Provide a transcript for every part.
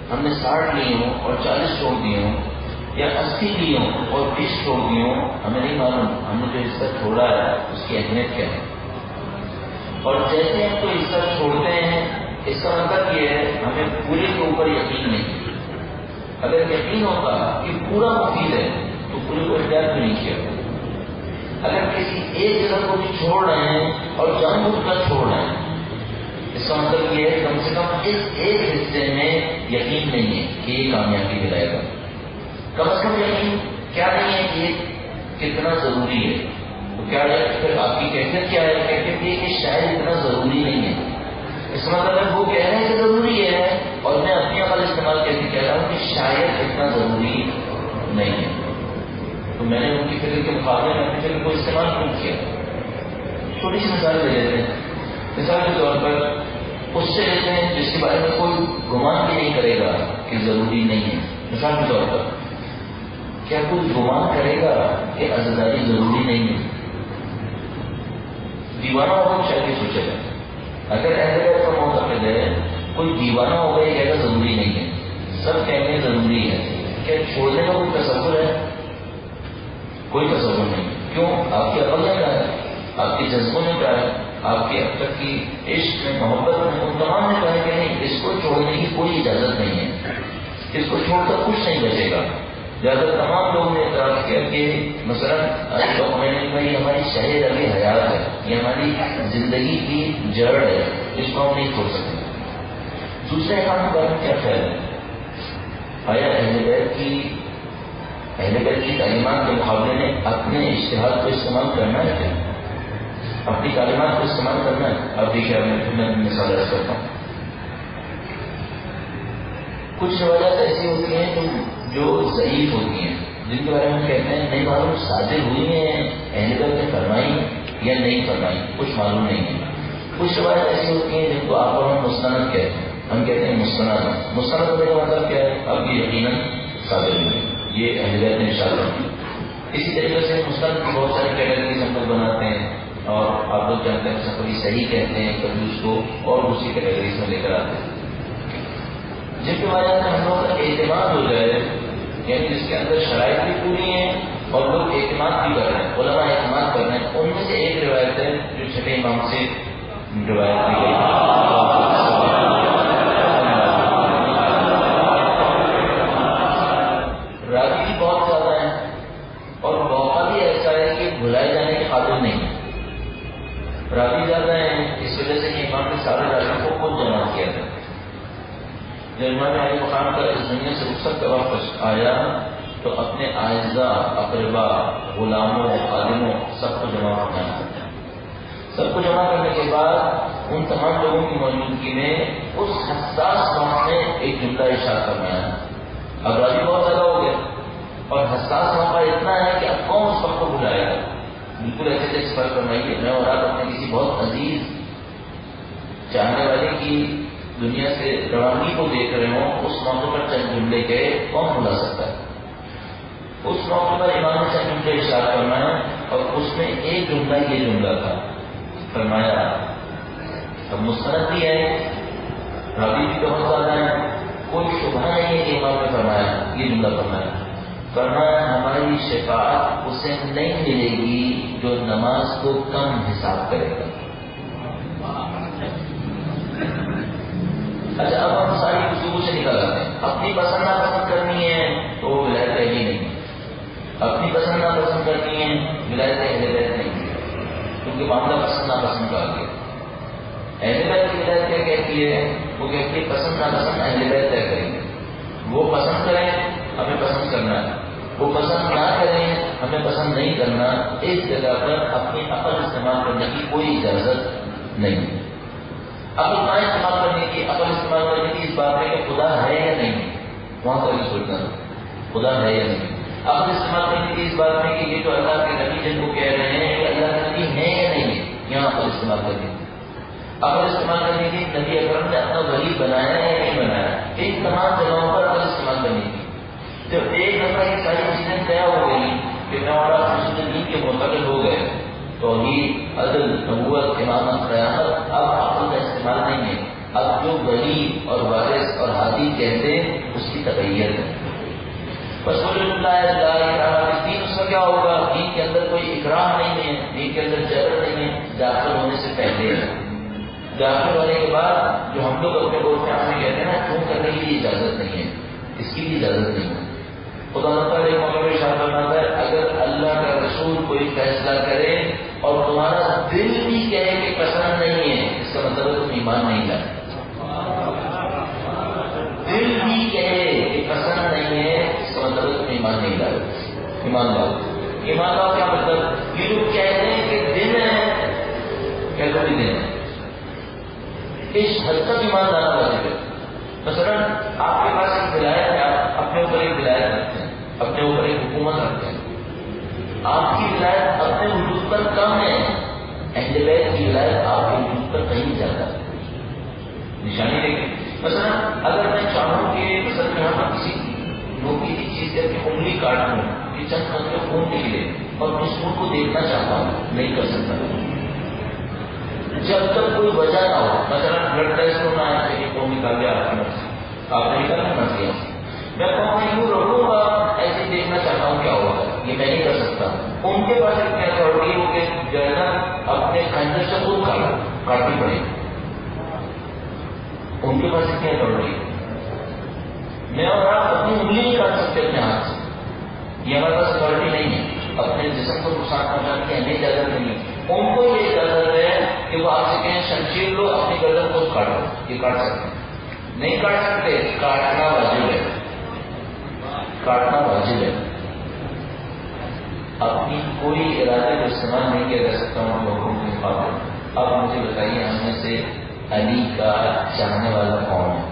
ہم نے 60 لیے ہوں اور 40 چھوڑ دیے ہوں، یا 80 لیے ہوں اور 20 چھوڑ دیے ہوں، ہمیں نہیں معلوم ہم نے جو حصہ چھوڑا ہے اس کی اہمیت کیا ہے۔ اور جیسے ہم کوئی حصہ چھوڑتے ہیں اس کا مطلب یہ ہے ہمیں پورے کے اوپر یقین نہیں۔ اگر یقین ہوتا کہ پورا مفید ہے تو پورے کو اختیار بھی نہیں کیا۔ اگر کسی ایک جگہ کو بھی چھوڑ رہے ہیں اور جان بوجھ کر چھوڑ رہے ہیں، اس کا مطلب یہ ہے کم سے کم اس ایک حصے میں یقین نہیں ہے کہ یہ کامیابی دلائے گا۔ کم از کم یقین کیا نہیں ہے کہ یہ کتنا ضروری ہے۔ تو کیا ہے پھر آپ کی کیفیت کیا ہے؟ کیفیت یہ کہ شاید اتنا ضروری نہیں ہے۔ اس کا مطلب ہے وہ کہہ رہے ہیں کہ ضروری ہے اور میں اپنی عمل استعمال کر کے کہہ رہا ہوں کہ شاید اتنا ضروری نہیں ہے۔ تو میں نے ان کی فکر کے مقابلے میں اپنی فکر کو استعمال کیوں کیا؟ چھوٹی سی مثال لے لیتے ہیں۔ مثال کے طور پر اس سے لیتے ہیں جس کے بارے میں کوئی گمان بھی نہیں کرے گا کہ ضروری نہیں ہے۔ مثال کے طور پر کیا کوئی گمان کرے گا کہ عزاداری ضروری نہیں ہے؟ دیوانہ ہوگا شاید یہ سوچے گا۔ اگر ایسے کا معتقد ہے کوئی دیوانہ ہوگا یہ کہے گا ضروری نہیں ہے، سب کہیں گے ضروری ہے، کیا چھوڑنے کا کوئی تصور ہے؟ کوئی تصور نہیں۔ کیوں؟ آپ کی عقل نے کہا ہے، آپ کے جذبوں نے کہا ہے، آپ کی اب تک کی عشق میں محبت میں ان تمام نے کہا ہے کہ نہیں، اس کو چھوڑنے کی کوئی اجازت نہیں ہے، اس کو چھوڑ کر کچھ نہیں بچے گا۔ زیادہ تمام لوگوں نے اعتراض کیا کہ مثلا میں نے کہا یہ ہماری شہر ابھی حیات ہے، یہ ہماری زندگی کی جڑ ہے، اس کو ہم نہیں چھوڑ سکتے۔ دوسرے کام کے بارے میں کیا خیال ہے؟ آیا اہل بیت کی تعلیمات کے مقابلے میں اپنے اشتہاد کو استعمال کرنا ہے کیا؟ اپنی تعلیمات کو استعمال کرنا ہے؟ اب دیکھیے میں مثال عرض کرتا ہوں۔ کچھ روایات ایسی ہوتی ہیں جو ضعیف ہوتی ہیں، جن کے بارے میں ہم کہتے ہیں نہیں معلوم صادر ہوئی ہیں، اہل بیت نے فرمائی یا نہیں فرمائی، کچھ معلوم نہیں ہے۔ کچھ روایات ایسی ہوتی ہیں جن کو آپ اور ہم مستند کہتے ہیں، ہم کہتے ہیں مستند ہونے کا مطلب کیا ہے؟ اب یہ یقیناً صادر ہوئی، یہ اہل بیت نے ارشاد کی۔ اسی طریقے سے مستند کی بہت ساری کیٹیگریز ہم لوگ بناتے ہیں، اور آپ لوگ جانتے ہیں کبھی صحیح کہتے ہیں، کبھی اس کو اور دوسری کیٹیگریز میں لے کر آتے ہیں، جن کے بارے میں ہم لوگ کا اعتماد ہو جائے، یعنی جس کے اندر شرائط بھی پوری ہیں اور لوگ اعتماد بھی کر رہے ہیں، علماء اعتماد کر رہے ہیں۔ ان میں سے ایک روایت ہے جو چھٹے امام سے روایت کی گئی، راوی بھی بہت زیادہ ہیں اور موقع بھی ایسا ہے کہ بھلائے جانے کے قابل نہیں ہے۔ راوی زیادہ ہیں اس وجہ سے کہ امام نے سارے راویوں کو خود جمع کیا تھا۔ جب امام علی مقام کا اس دنیا سے رخصت کا وقت آیا تو اپنے اعزاء، اقربا، غلاموں، خادموں سب کو جمع کرنا ہے۔ سب کو جمع کرنے کے بعد ان تمام لوگوں کی موجودگی میں اس حساس وقت میں ایک جملہ ارشاد فرمایا۔ اب راوی بہت زیادہ ہو گیا اور حساس موقع اتنا ہے کہ اب کون اس وقت کو بلائے گا؟ بالکل ایسے جیسے فرق فرمائیے میں اور آپ اپنے کسی بہت عزیز چاہنے والے کی دنیا سے روانگی کو دیکھ رہے ہوں، اس موقع پر چند جملے کے کون بلا سکتا ہے؟ اس موقع پر امام نے چند جملے ارشاد فرمایا اور اس میں ایک جملہ یہ جملہ تھا، فرمایا اب مستند بھی ہے، راوی بھی بہت زیادہ ہے، کوئی شبہ نہیں ہے کہ امام نے فرمایا یہ جملہ فرمایا ہماری شفاعت اسے نہیں ملے گی جو نماز کو کم حساب کرے گا۔ اچھا اب ہم ساری گفتگو سے نکل آتے ہیں، اپنی پسند ناپسند کرنی ہے تو وہ ولایت ہی نہیں، اپنی پسند ناپسند کرنی ہے ولایت اہل بیت نہیں، کیونکہ معاملہ پسند ناپسند کا آ گیا۔ اہل بیت کی ولایت کیا کہتی ہے؟ وہ کہتی ہے پسند ناپسند اہل بیت طے کریں گے، وہ پسند کریں ہمیں پسند کرنا ہے، وہ پسند نہ کریں ہمیں پسند نہیں کرنا۔ اس جگہ پر اپنی عقل استعمال کرنے کی کوئی اجازت نہیں۔ عقل نہ استعمال کرنے کی، عقل استعمال کرنے کی اس بات میں کہ خدا ہے یا نہیں، وہاں پر بھی سوچنا خدا ہے یا نہیں۔ عقل استعمال کرنے کی اس بات میں کہ یہ جو اللہ کے نبی جن کو کہہ رہے ہیں کہ اللہ کے نبی ہے یا نہیں ہے، یہاں عقل استعمال کرنے کی۔ عقل استعمال کرنے کی نبی اکرم نے اپنا ولی بنایا ہے یا نہیں بنایا، ان تمام جگہوں پر عقل استعمال کرنے کی۔ جب ایک دفعہ یہ ساری چیزیں طے ہو گئی کہ میں اور آپ دین کے معتقد ہو گئے، توحید، عدل، نبوت، امامت، قیامت، اب عقل کا استعمال نہیں ہے، اب جو ولی اور وارث اور ہادی کہتے ہیں اس کی تبعیت ہے. رسول اللہ لا الہ الا دین اس کا کیا ہوگا؟ دین کے اندر کوئی اکراہ نہیں ہے، دین کے اندر جبر نہیں ہے. داخل ہونے سے پہلے ہے، داخل ہونے کے بعد جو ہم لوگ اپنے بول میں آپ کہتے ہیں نا خون کرنے کی بھی اجازت نہیں ہے، اس کی بھی اجازت نہیں ہے. خدا تعالیٰ ایک موقع میں ارشاد فرماتا ہے اگر اللہ کا رسول کوئی فیصلہ کرے اور تمہارا دل بھی کہے کہ پسند نہیں ہے، اس کا مطلب تم ایمان نہیں لائے. دل بھی کہے کہ پسند نہیں ہے، اس کا مطلب تم ایمان نہیں لائے. ایمان لاؤ. ایمان لاؤ کیا مطلب؟ یہ لوگ کہتے ہیں کہ دن ہے، کہتے بھی دن ہے. اس حد تک ایمان لانا واجب ہے. مثلا آپ کے پاس ایک ولایت ہے، آپ اپنے اوپر ایک ولایت رکھتے ہیں، اپنے اوپر ایک حکومت رکھتے ہیں. آپ کی ولایت اپنے وجود پر کم ہے، اہل بیت کی ولایت آپ کے وجود پر کہیں زیادہ ہے. نشانی دیکھیں. مثلا اگر میں چاہوں کہ مثلا یہاں پر کسی لوگ کی چیز کر کے انگلی کاٹ لوں کہ چند قطرے خون نکلے اور اس خون کو دیکھنا چاہتا ہوں، نہیں کر سکتا جب تک کوئی وجہ نہ ہو. مثلا بلڈ ٹیسٹ ہونا ہے کہ خون نکال گیا آپ کی مرضی، آپ نے نکالنا مرضی ہے. میں کہوں میں یوں رکھوں گا ایسے دیکھنا چاہتا ہوں کیا ہوگا، یہ میں نہیں کر سکتا. ان کے پاس اتنی اتھارٹی ہو کہ جو ہے نا اپنے خنجر سے خود کاٹنی پڑے گی. ان کے پاس اتنی اتھارٹی ہے. میں اور آپ اپنی انگلی نہیں کاٹ سکتے اپنے ہاتھ سے، یہ ہمارے پاس اتھارٹی نہیں ہے. اپنے جسم کو نقصان پہنچانے کی ہمیں اجازت نہیں ہے. ان کو یہ اجازت ہے کہ وہ آپ سے کہیں شمشیر لو اپنی گردن کو کاٹو، یہ کاٹ سکتے نہیں کاٹ سکتے. کاٹنا واجب ہے، کاٹنا واجب ہے. اپنی کوئی ارادے کو استعمال نہیں کیا جا سکتا ان لوگوں کے مقابلے. اب مجھے بتائیے ہم میں سے علی کا چاہنے والا کون ہے؟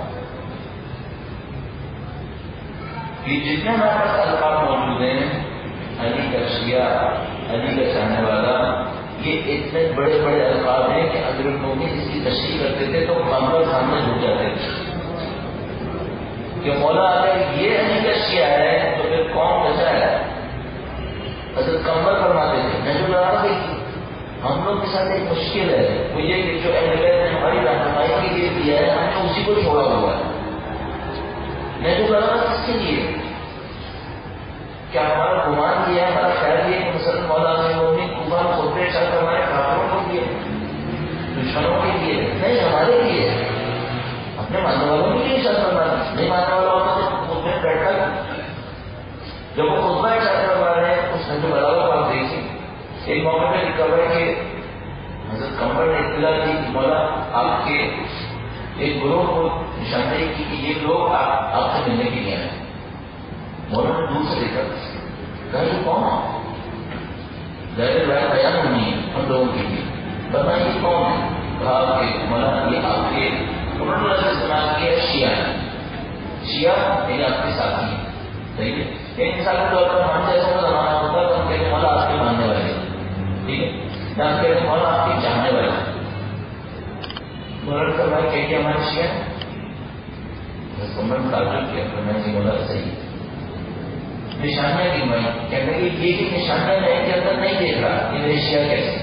یہ جتنے ہمارے پاس الفاظ موجود ہیں، علی کا شیعہ، علی کا چاہنے والا، یہ اتنے بڑے بڑے الفاظ ہیں کہ اگر لوگ اس کی تشریح کرتے تھے تو کمبر سامنے جھک جاتے تھے کہ مولا اگر یہ علی کا شیعہ ہے تو پھر کون بچا ہے؟ حضرت کمبر فرماتے تھے. میں جو لگا کہ ہم لوگ کے ساتھ ایک مشکل ہے وہ یہ کہ جو اہل بیت نے ہماری رہنمائی کے لیے دیا ہے ہم نے اسی کو چھوڑا ہوا ہے. میں جو لگا کس کے لیے؟ کیا ہمارا گمان یہ ہے، ہمارا خیال یہ کہ مثلاً مولانا کفار خطبے شاید ہمارے کافروں کو دیے، دشمنوں کے لیے نہیں، ہمارے لیے، اپنے ماننے والوں کے لیے شاید ہمارا نہیں ماننے والا ہوتا تو خطبے بیٹھا گا. جب وہ خطبہ شاید ہمارے اس نے جو بلاؤ آپ دیکھیں. ایک موقع پہ لکھا ہوا ہے کہ حضرت کمبر نے اطلاع دی کہ مولا آپ کے ایک گروہ کو نشاندہی کی کہ یہ لوگ آپ سے ملنے کے لیے آئے. مولا نے دور سے دیکھا کہا یہ کون ہے؟ ظاہر رائے بیان ہونی ہے ہم لوگوں کے لیے. بتائیں یہ کون ہے؟ کہا کہ مولا یہ آپ کے انہوں نے لفظ استعمال کیا شیعہ ہے. شیعہ یعنی آپ کے ساتھی ہیں. صحیح ہے. ایک مثال کے طور پر ہم جیسا کا زمانہ ہوتا ہے تو ہم کہتے ہیں مولا آپ کے ماننے والے، ٹھیک ہے، یا ہم کہتے ہیں مولا آپ کے چاہنے والے. مولا نے فرمایا کہ ہمارے شیعہ ہیں. کمبر نے تعجب کیا، فرمایا کہ مولا صحیح. نشانیاں گنوائی، کہنے کہ یہ نشانیاں میں کے اندر نہیں دیکھ رہا کہ میرے شیعہ کیسے،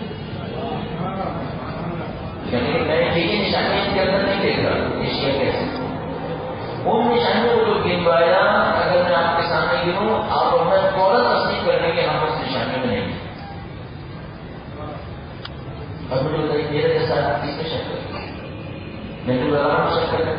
کہنے کہ میں یہ نشانیاں ان کے اندر نہیں دیکھ رہا یہ شیعہ کیسے. ان نشانیوں کو جو گنوایا اگر میں آپ کے سامنے گنوں آپ اپنا فوراً تصدیق کر لیں کہ ہم اس نشانیوں میں نہیں. اب مجھے بتائیے میرے جیسا کس میں شک کریں؟ میں تو بتا رہا ہوں شک کریں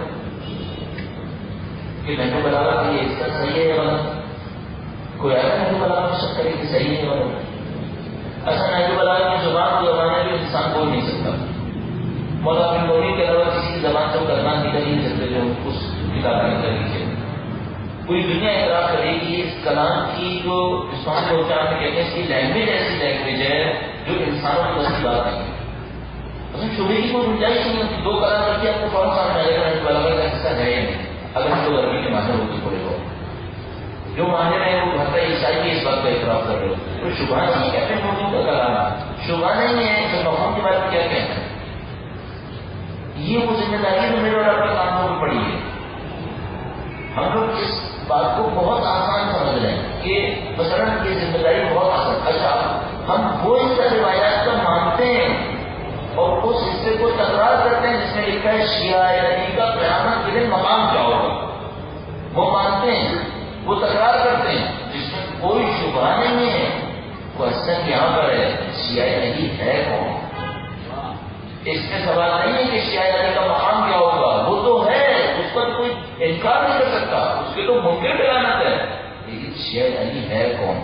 کہ میں تو بتا رہا کہ یہ اس کا صحیح ہے یا غلط. کوئی آیا میں تو بتا رہا ہوں شک کرے کہ صحیح ہے یا غلط. اصل میں تو بتا رہا کہ زبان کو زبان ہے جو انسان بول نہیں سکتا. مولا اپنی بولی کے علاوہ کسی کی زبان سے کلمات نکل ہی نہیں سکتے جو اس کتاب میں نکل لیجیے. کوئی دنیا اعتراف کرے گی اس کلام کی جو عثمان بولتا ہے کہتے ہیں اس کی لینگویج ایسی لینگویج ہے جو انسانوں کی ویسی بات نہیں ہے. شبے کی کوئی گنجائش نہیں ہوتی. دو کلام کر کے آپ کو کون سامنے آئے گا کا حصہ ہے یا نہیں. اگر ہم لوگ عربی کے ماہر ہوتے پڑے ہو جو ماہر ہیں وہ بھرتا عیسائی کی اس بات کا اعتراف کر رہے ہو تو شبہ نہیں کہتے ہیں اردو کا کلام شبہ نہیں ہے. تو مقام کے بارے میں کیا کہنا ہے؟ یہ وہ ذمہ داری جو میرے اور آپ کے کاموں میں پڑی ہے. ہم لوگ اس بات کو بہت آسان سمجھ رہے ہیں کہ مثلا یہ ذمہ داری بہت آسان. اچھا ہم وہ حصہ روایات کا مانتے ہیں اور اس حصے کو تکرار کرتے ہیں جس میں لکھا ہے شیعہ علی کا قیامت کے دن مقام کیا ہوگا، وہ مانتے ہیں، وہ تکرار کرتے ہیں، جس میں کوئی شبہ نہیں ہے۔ کوشچن یہاں پر ہے شیعہ علی ہے کون؟ اس میں سوال نہیں ہے کہ شیعہ علی کا مقام کیا ہوگا، وہ تو ہے، اس پر کوئی انکار نہیں کر سکتا، اس کے تو منکر بیانات ہے، لیکن شیعہ علی ہے کون؟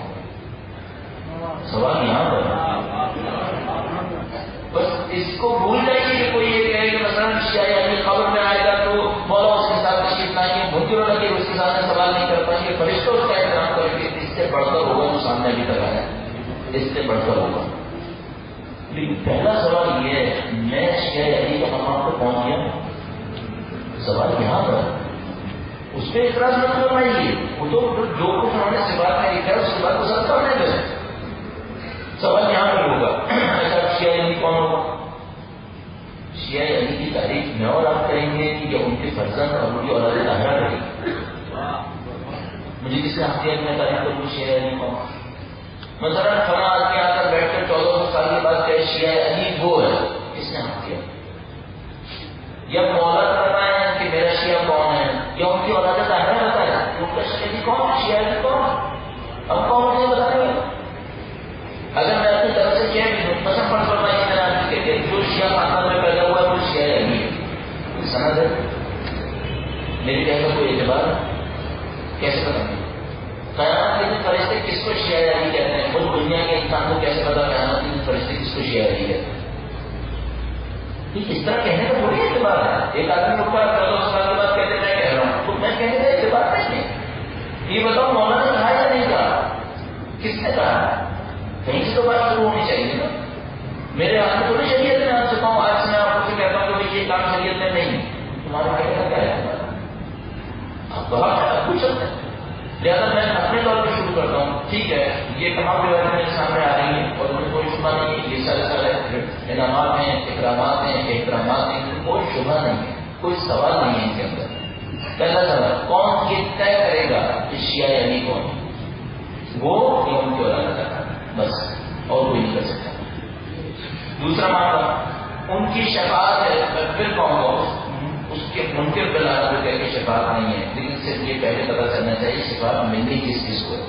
سوال یہاں پر بس اس کو بھول جائیے کہ کوئی یہ کہے کہ مثلا شیعہ علی قبر میں آئے گا تو مولا اس کے ساتھ تشریف لائیں گے، منکر لگے اس کے ساتھ سوال نہیں کر پائیں گے، فرشتوں اس کا احترام کریں گے، اس سے بڑھ کر ہوگا جو سامنے ابھی تک آیا، اس سے بڑھ کر ہوگا۔ لیکن پہلا سوال یہ ہے میں شیعہ علی کا مقام پر پہنچ گیا، سوال یہاں پر اس پہ اعتراض مت کرنائیے، وہ تو جو کچھ انہوں نے صفات میں لکھا ہے اس کے بعد وہ سب کرنے دیں، سوال یہاں پر ہوگا اچھا شیعہ علی کون ہوگا؟ شیعہ علی کی تعریف میں اور آپ کریں گے یا ان کے فرزند اور ان کی اولاد طاہرہ کریں گے؟ مجھے کس نے حق دیا کہ میں تعریف کروں شیعہ علی کون؟ مثلا فلاں آدمی آ کر بیٹھ کر 1400 سال کے بعد کہ شیعہ علی وہ ہے، کس نے حق دیا؟ یا مولا کرنا ہے کہ میرا شیعہ کون ہے، یا ان کی اولاد طاہرہ بتا ہے ان کا شیعہ علی کون ہے، شیعہ علی کون ہے؟ اب کون مجھے بتائیں گے؟ اگر میں اپنی طرف سے کیا پسند پڑ کرنا ہے میرا آدمی کہ جو شیعہ خاندان میں پیدا ہوا ہے وہ شیعہ علی ہے، کوئی سند ہے میری کہنے کا کوئی اعتبار کیسے پتہ نہیں؟ قیامت کے دن فرشتے کس کو شیعہ علی کہتے ہیں؟ خود دنیا کے انسان کو کیسے پتا قیامت کے دن فرشتے کس کو شیعہ علی کہتے ہیں؟ اس طرح کہنے کا تھوڑی اعتبار ہے، ایک آدمی کو 1400 سال کے بعد کہتے میں کہہ رہا ہوں تو میں کہنے کا اعتبار نہیں ہے۔ یہ بتاؤ مولانا نے کہا یا نہیں کہا؟ کس نے کہا؟ کہیں سے تو بات شروع ہونی چاہیے نا، میرے ہاتھ میں تھوڑی شریعت میں آپ سے کہوں، آج سے میں آپ کو کہتا ہوں کہ یہ کام شریعت میں نہیں ہے، تمہارا کہنے کا کیا ہے؟ آپ تو آپ پوچھ سکتے ہیں، لہٰذا میں اپنے طور پہ شروع کرتا ہوں، ٹھیک ہے یہ تمام روایتیں میرے سامنے آ رہی ہیں اور ان میں کوئی شبہ نہیں ہے، یہ سارے سارے انعامات ہیں، اکرامات ہیں، احترامات ہیں، کوئی شبہ نہیں ہے، کوئی سوال نہیں ہے ان کے اندر۔ پہلا سوال کون یہ طے کرے گا کہ شیعہ علی کون ہے؟ وہ یا ان کی اولاد ہے، بس اور کوئی نہیں کر سکتا۔ دوسرا معاملہ ان کی شفاعت ہے، پھر کہوں گا اس کے منکر بلانا کو کہہ کے شفاعت نہیں ہے، لیکن صرف یہ پہلے پتا چلنا چاہیے شفاعت ملنی کس کس کو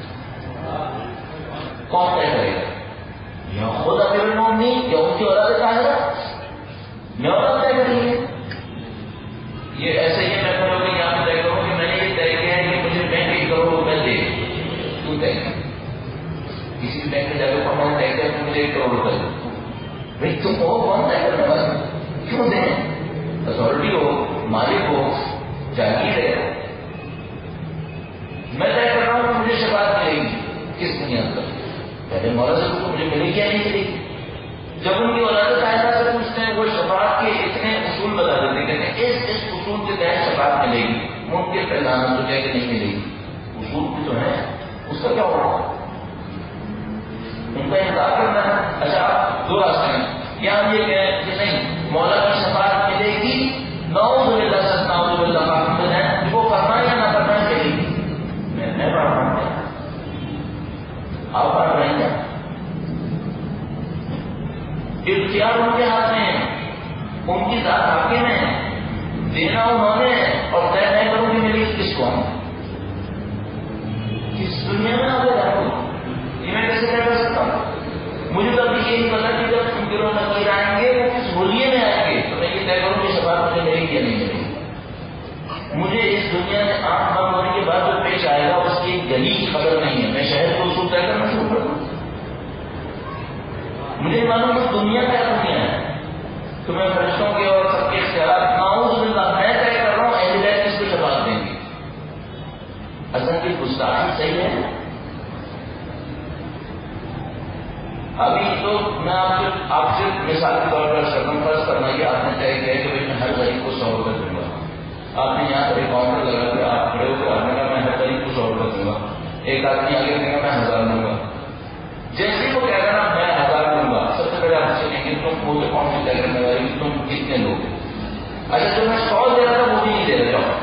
کون طے کرے گا؟ یا خود امیر المومنین یا ان کی اولاد طاہرہ، میں اولاد طے کریں گے؟ یہ ایسے ہی میں کروں گی یہاں پہ طے کروں کہ میں نے یہ طے کیا ہے کہ مجھے بینک 1 کروڑ روپئے دے، تو طے کسی بینک میں جا کے پڑھنا طے کیا کہ مجھے 1 کروڑ روپئے دے، بھائی تم وہ کون طے کرنے والا کیوں دیں؟ اتھارٹی ہو، مالک ہو، جاگیر ہے، میں طے کر رہا ہوں کہ مجھے شفاعت ملے گی، کس بنیاد پر؟ پہلے مولا سے کو مجھے ملے کیا نہیں ملے گی؟ جب ان کی اولاد طاہرہ سے پوچھتے ہیں وہ شفاعت کے اتنے اصول بتا دیتے، کہتے ہیں اس اصول کے تحت شفاعت ملے گی، ممکن پہچانا تو کیا کہ نہیں ملے گی، اصول بھی تو ہے، اس کا کیا ہوگا؟ ان کا انکار کرنا ہے۔ اچھا دو راستے ہیں، یا ہم یہ کہیں کہ نہیں مولا کی شفاعت ملے گی، نعوذ باللہ سے نعوذ باللہ معلوم ہے وہ کرنا یا نہ کرنا چاہیے گی، میں پڑھ رہا ہوں آپ پڑھ رہے ہیں، اختیار ان کے ہاتھ میں ہے، ان کی ذات حاکم ہے، دینا انہوں نے اور طے نہیں کروں گی میری کس کو کس دنیا میں آگے جاؤں یہ میں کیسے طے کر سکتا ہوں؟ مجھے تو ابھی یہ نہیں پتا کہ جب منکروں نکیر آئیں گے وہ کس ہولیے میں آئیں گے تو میں یہ طے کروں کہ شفاعت مجھے ملے گی یا نہیں ملے گی۔ مجھے اس دنیا میں آنکھ بند ہونے کے بعد جو پیش آئے گا اس کی ایک گلی کی خبر نہیں ہے، میں شہر کو اصول طے کرنا شروع کر دوں؟ مجھے معلوم ہے دنیا کیا دنیا ہے، تو میں فرشتوں کے اور سب کے اختیارات نعوذ باللہ میں طے کر رہا ہوں اہل بیت کس کو شفاعت دیں گے۔ اصل کی گستاخی صحیح ہے۔ ابھی تو میں آپ سے مثال کے طور پر سرکمفرنس کرنا کہ آپ نے طے کیا کہ میں ہر غریب کو 100 روپئے دوں گا، آپ نے یہاں پر ایک کاؤنٹر لگا کے آپ کھڑے ہو کے آپ نے کہا میں ہر غریب کو 100 روپئے دوں گا، ایک آدمی آگے کہے گا میں 1000 دوں گا، جیسے وہ کہہ رہا نا میں 1000 دوں گا، سب سے پہلے آپ سے کہیں گے تم وہ کون سی طے کرنے والی تم کتنے لوگ؟ اچھا جو میں 100 دے رہا تھا وہ بھی نہیں دے رہا ہوں،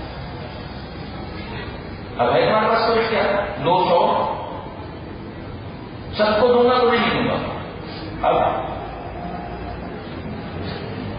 اب ہے ہمارے پاس کوئی کیا 200 سب کو دوں گا تو نہیں دوں گا، اب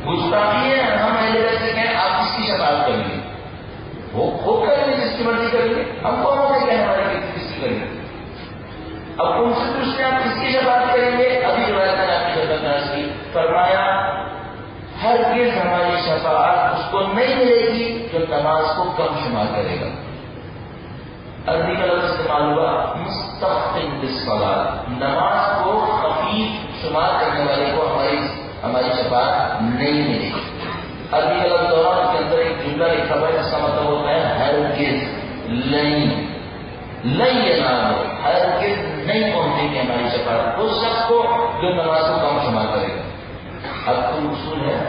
گستاخی ہے ہم اہل بیت سے کہیں آپ کس کی شفاعت کریں گے؟ وہ خود کریں گے جس کی مرضی کریں گے، ہم کون ہوتے کہنے والے کس کی کریں گے؟ اب ان سے پوچھتے ہیں آپ کس کی شفاعت کریں گے؟ ابھی روایت میں آپ کی خدمت کی فرمایا ہرگز ہماری شفاعت اس کو نہیں ملے گی جو نماز کو کم شمار کرے گا. عربی کا لفظ استعمال ہوا مستقل بالصلاۃ، نماز کو خفیف شمار کرنے والے کو ہماری شفاعت نہیں ملے گی. عربی کا لفظ دوران کے اندر ایک جملہ لکھا ہوا ہے جس کا مطلب ہوتا ہے ہرگز نہیں ینالو، ہرگز نہیں پہنچے گی ہماری شفاعت اس شخص کو جو نماز کو کم شمار کرے گا. اب کوئی اصول ہے،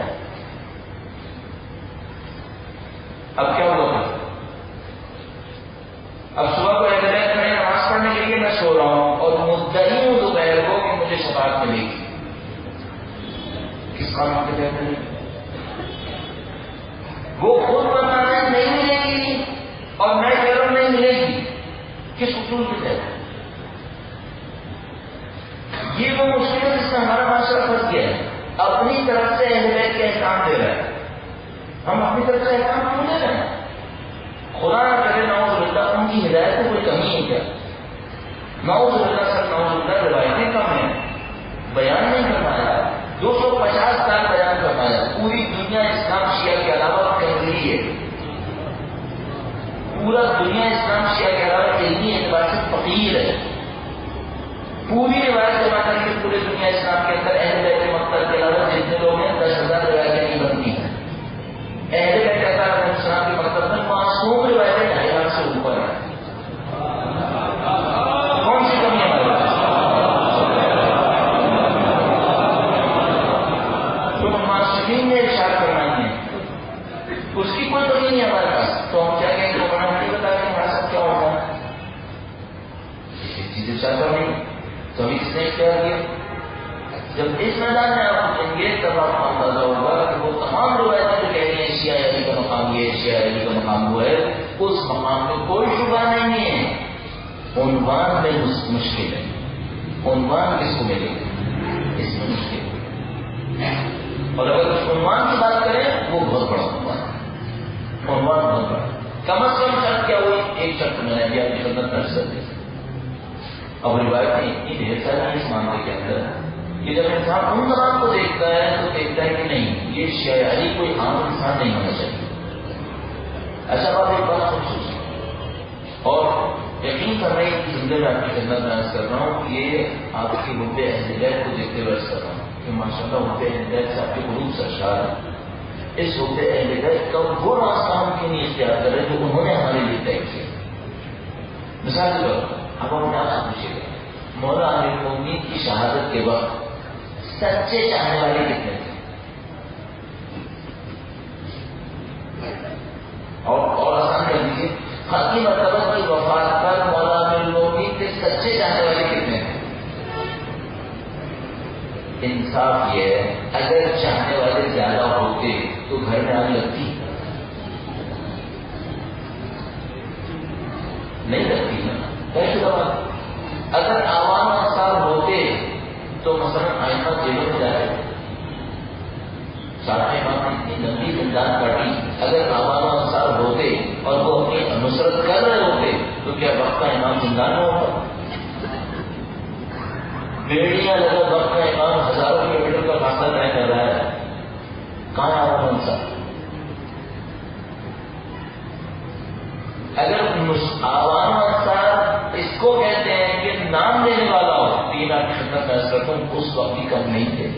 اب کیا ہوا؟ اب صبح کو اہل بیت میں نماز پڑھنے کے لیے میں سو رہا ہوں اور مدعی ہوں دوپہر کو کہ مجھے شفاعت ملے گی. کس قانون کے تحت ملے گی؟ وہ خود بتا رہے نہیں ملے گی اور میں کہہ رہا ہوں نہیں ملے گی. کس اصول کے تحت؟ یہ وہ مشکل ہے جس میں ہمارا معاشرہ پھنس گیا ہے. اپنی طرف سے اہل بیت کے احکام دے رہے ہیں، ہم اپنی طرف سے احکام کیوں دے رہے ہیں؟ خدا نہ کرے نعوذ باللہ ان کی ہدایت میں کوئی کمی ہے کیا؟ نعوذ باللہ سر نعوذ باللہ روایتیں کم ہیں، بیان نہیں فرمایا، 250 سال بیان فرمایا. پوری دنیا اسلام شیعہ کے علاوہ کمزوری ہے، پورا دنیا اسلام شیعہ کے علاوہ علمی اعتبار سے فقیر ہے. پوری روایت جمع کر کے پورے دنیا اسلام کے اندر اہل بیت کے مقصد کے علاوہ جتنے لوگ ہیں 10,000 روایتیں نہیں بنتی ہیں. اہل بیت علیہ السلام کے مقصد میں معصوم روایتیں 2,500 سے اوپر ہیں. کون سی کمی ہمارے پاس؟ تو معصومین نے ارشاد فرمائی ہے اس کی کوئی کمی نہیں ہمارے پاس. تو ہم کیا کہیں گے؟ نہیں بتا کہ ہمارا سب کیا ہوگا؟ ایک چیز ارشاد فرمائی تو ابھی کس نے کیا کیا؟ جب اس میدان میں آپ پوچھیں گے تب آپ کو اندازہ ہوگا کہ وہ تمام روایتیں جو کہہ رہی ہیں شیعہ علی کا مقام یہ، شیعہ علی کا مقام وہ ہے، اس مقام میں کوئی شبہ نہیں ہے. عنوان میں مشکل ہے. عنوان کس کو ملے گا؟ اس میں مشکل ہے. اور اگر اس عنوان کی بات کریں وہ بہت بڑا عنوان ہے. عنوان بہت بڑا. کم از کم شرط کیا ہوئی؟ ایک شرط میں نے ابھی آپ کی خدمت کر سکتے. اب روایتیں اتنی ڈھیر ساری اس معاملے کے اندر کہ جب انسان ان زبان کو دیکھتا ہے تو دیکھتا ہے کہ نہیں یہ شیعہ علی کوئی عام انسان نہیں ہونا چاہیے. اچھا بات ایک بات سوچ اور یقین کر رہے ہیں کہ زندہ میں آپ کی خدمت میں عرض کر رہا ہوں کہ یہ آپ کی حب اہل بیت کو دیکھتے ہوئے عرض کر رہا ہوں کہ ماشاء اللہ حب اہل بیت سے آپ کے قلوب سرشار ہے. اس حب اہل بیت کا وہ راستہ ہم کیوں نہیں اختیار کر رہے جو انہوں نے ہمارے لیے طے کیا؟ مثال کے طور پر اب ہم آپ سے پوچھیے گا مولا امیر المومنین کی شہادت کے وقت سچے چاہنے والے کتنے تھے؟ اور آسان کر دیجیے حقی مرتبہ کی وفات پر مولا امیر المومنین کے سچے چاہنے والے کتنے تھے؟ انصاف یہ ہے اگر چاہنے والے زیادہ ہوتے تو گھر میں آگ لگتی نہیں لگتی نا. اگر عوام انصار ہوتے تو مثلا آئمہ جیلوں میں جائے. سارے امام نے اتنی لمبی زندان کاٹی. اگر عوام انصار ہوتے اور وہ اپنی نصرت کر رہے ہوتے تو کیا وقت کا امام زندان میں ہوتا؟ بیڑیاں لگا وقت کا امام ہزاروں کلو میٹر کا فاصلہ طے کر رہا ہے. کہاں عوام انصار؟ اگر عوام انصار اس کو کہتے ہیں کہ نام دینے والا ہو 3 آٹھ خدمت میں کرتا ہوں اس وقت بھی کم نہیں تھے.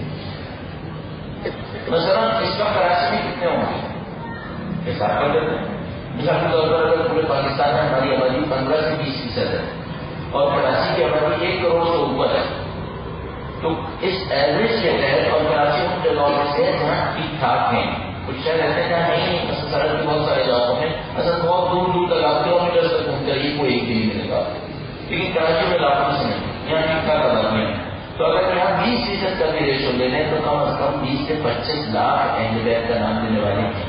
مثلا اس وقت کراچی میں کتنے ہوں گے حساب کر لیتے ہیں. مثال کے طور پر اگر پورے پاکستان میں ہماری آبادی 15 سے 20% ہے اور کراچی کی آبادی 1 کروڑ سے اوپر ہے تو اس ایوریج کے تحت اور کراچی ان جگہوں میں سے جہاں ٹھیک ٹھاک ہیں کچھ شہر رہتے ہیں جہاں نہیں مثلا سڑک کے بہت سارے علاقوں میں اصل بہت دور دور تک آپ کلو میٹر سے گھوم کر یہ کوئی ایک دن میں نکال. لیکن کراچی میں علاقوں سے نہیں یہاں ٹھیک ٹھاک آبادی ہے. تو اگر یہاں 20% کا بھی ریشو لے لیں تو کم از کم 20 سے 25 لاکھ اہل بیت کا نام دینے والے ہیں.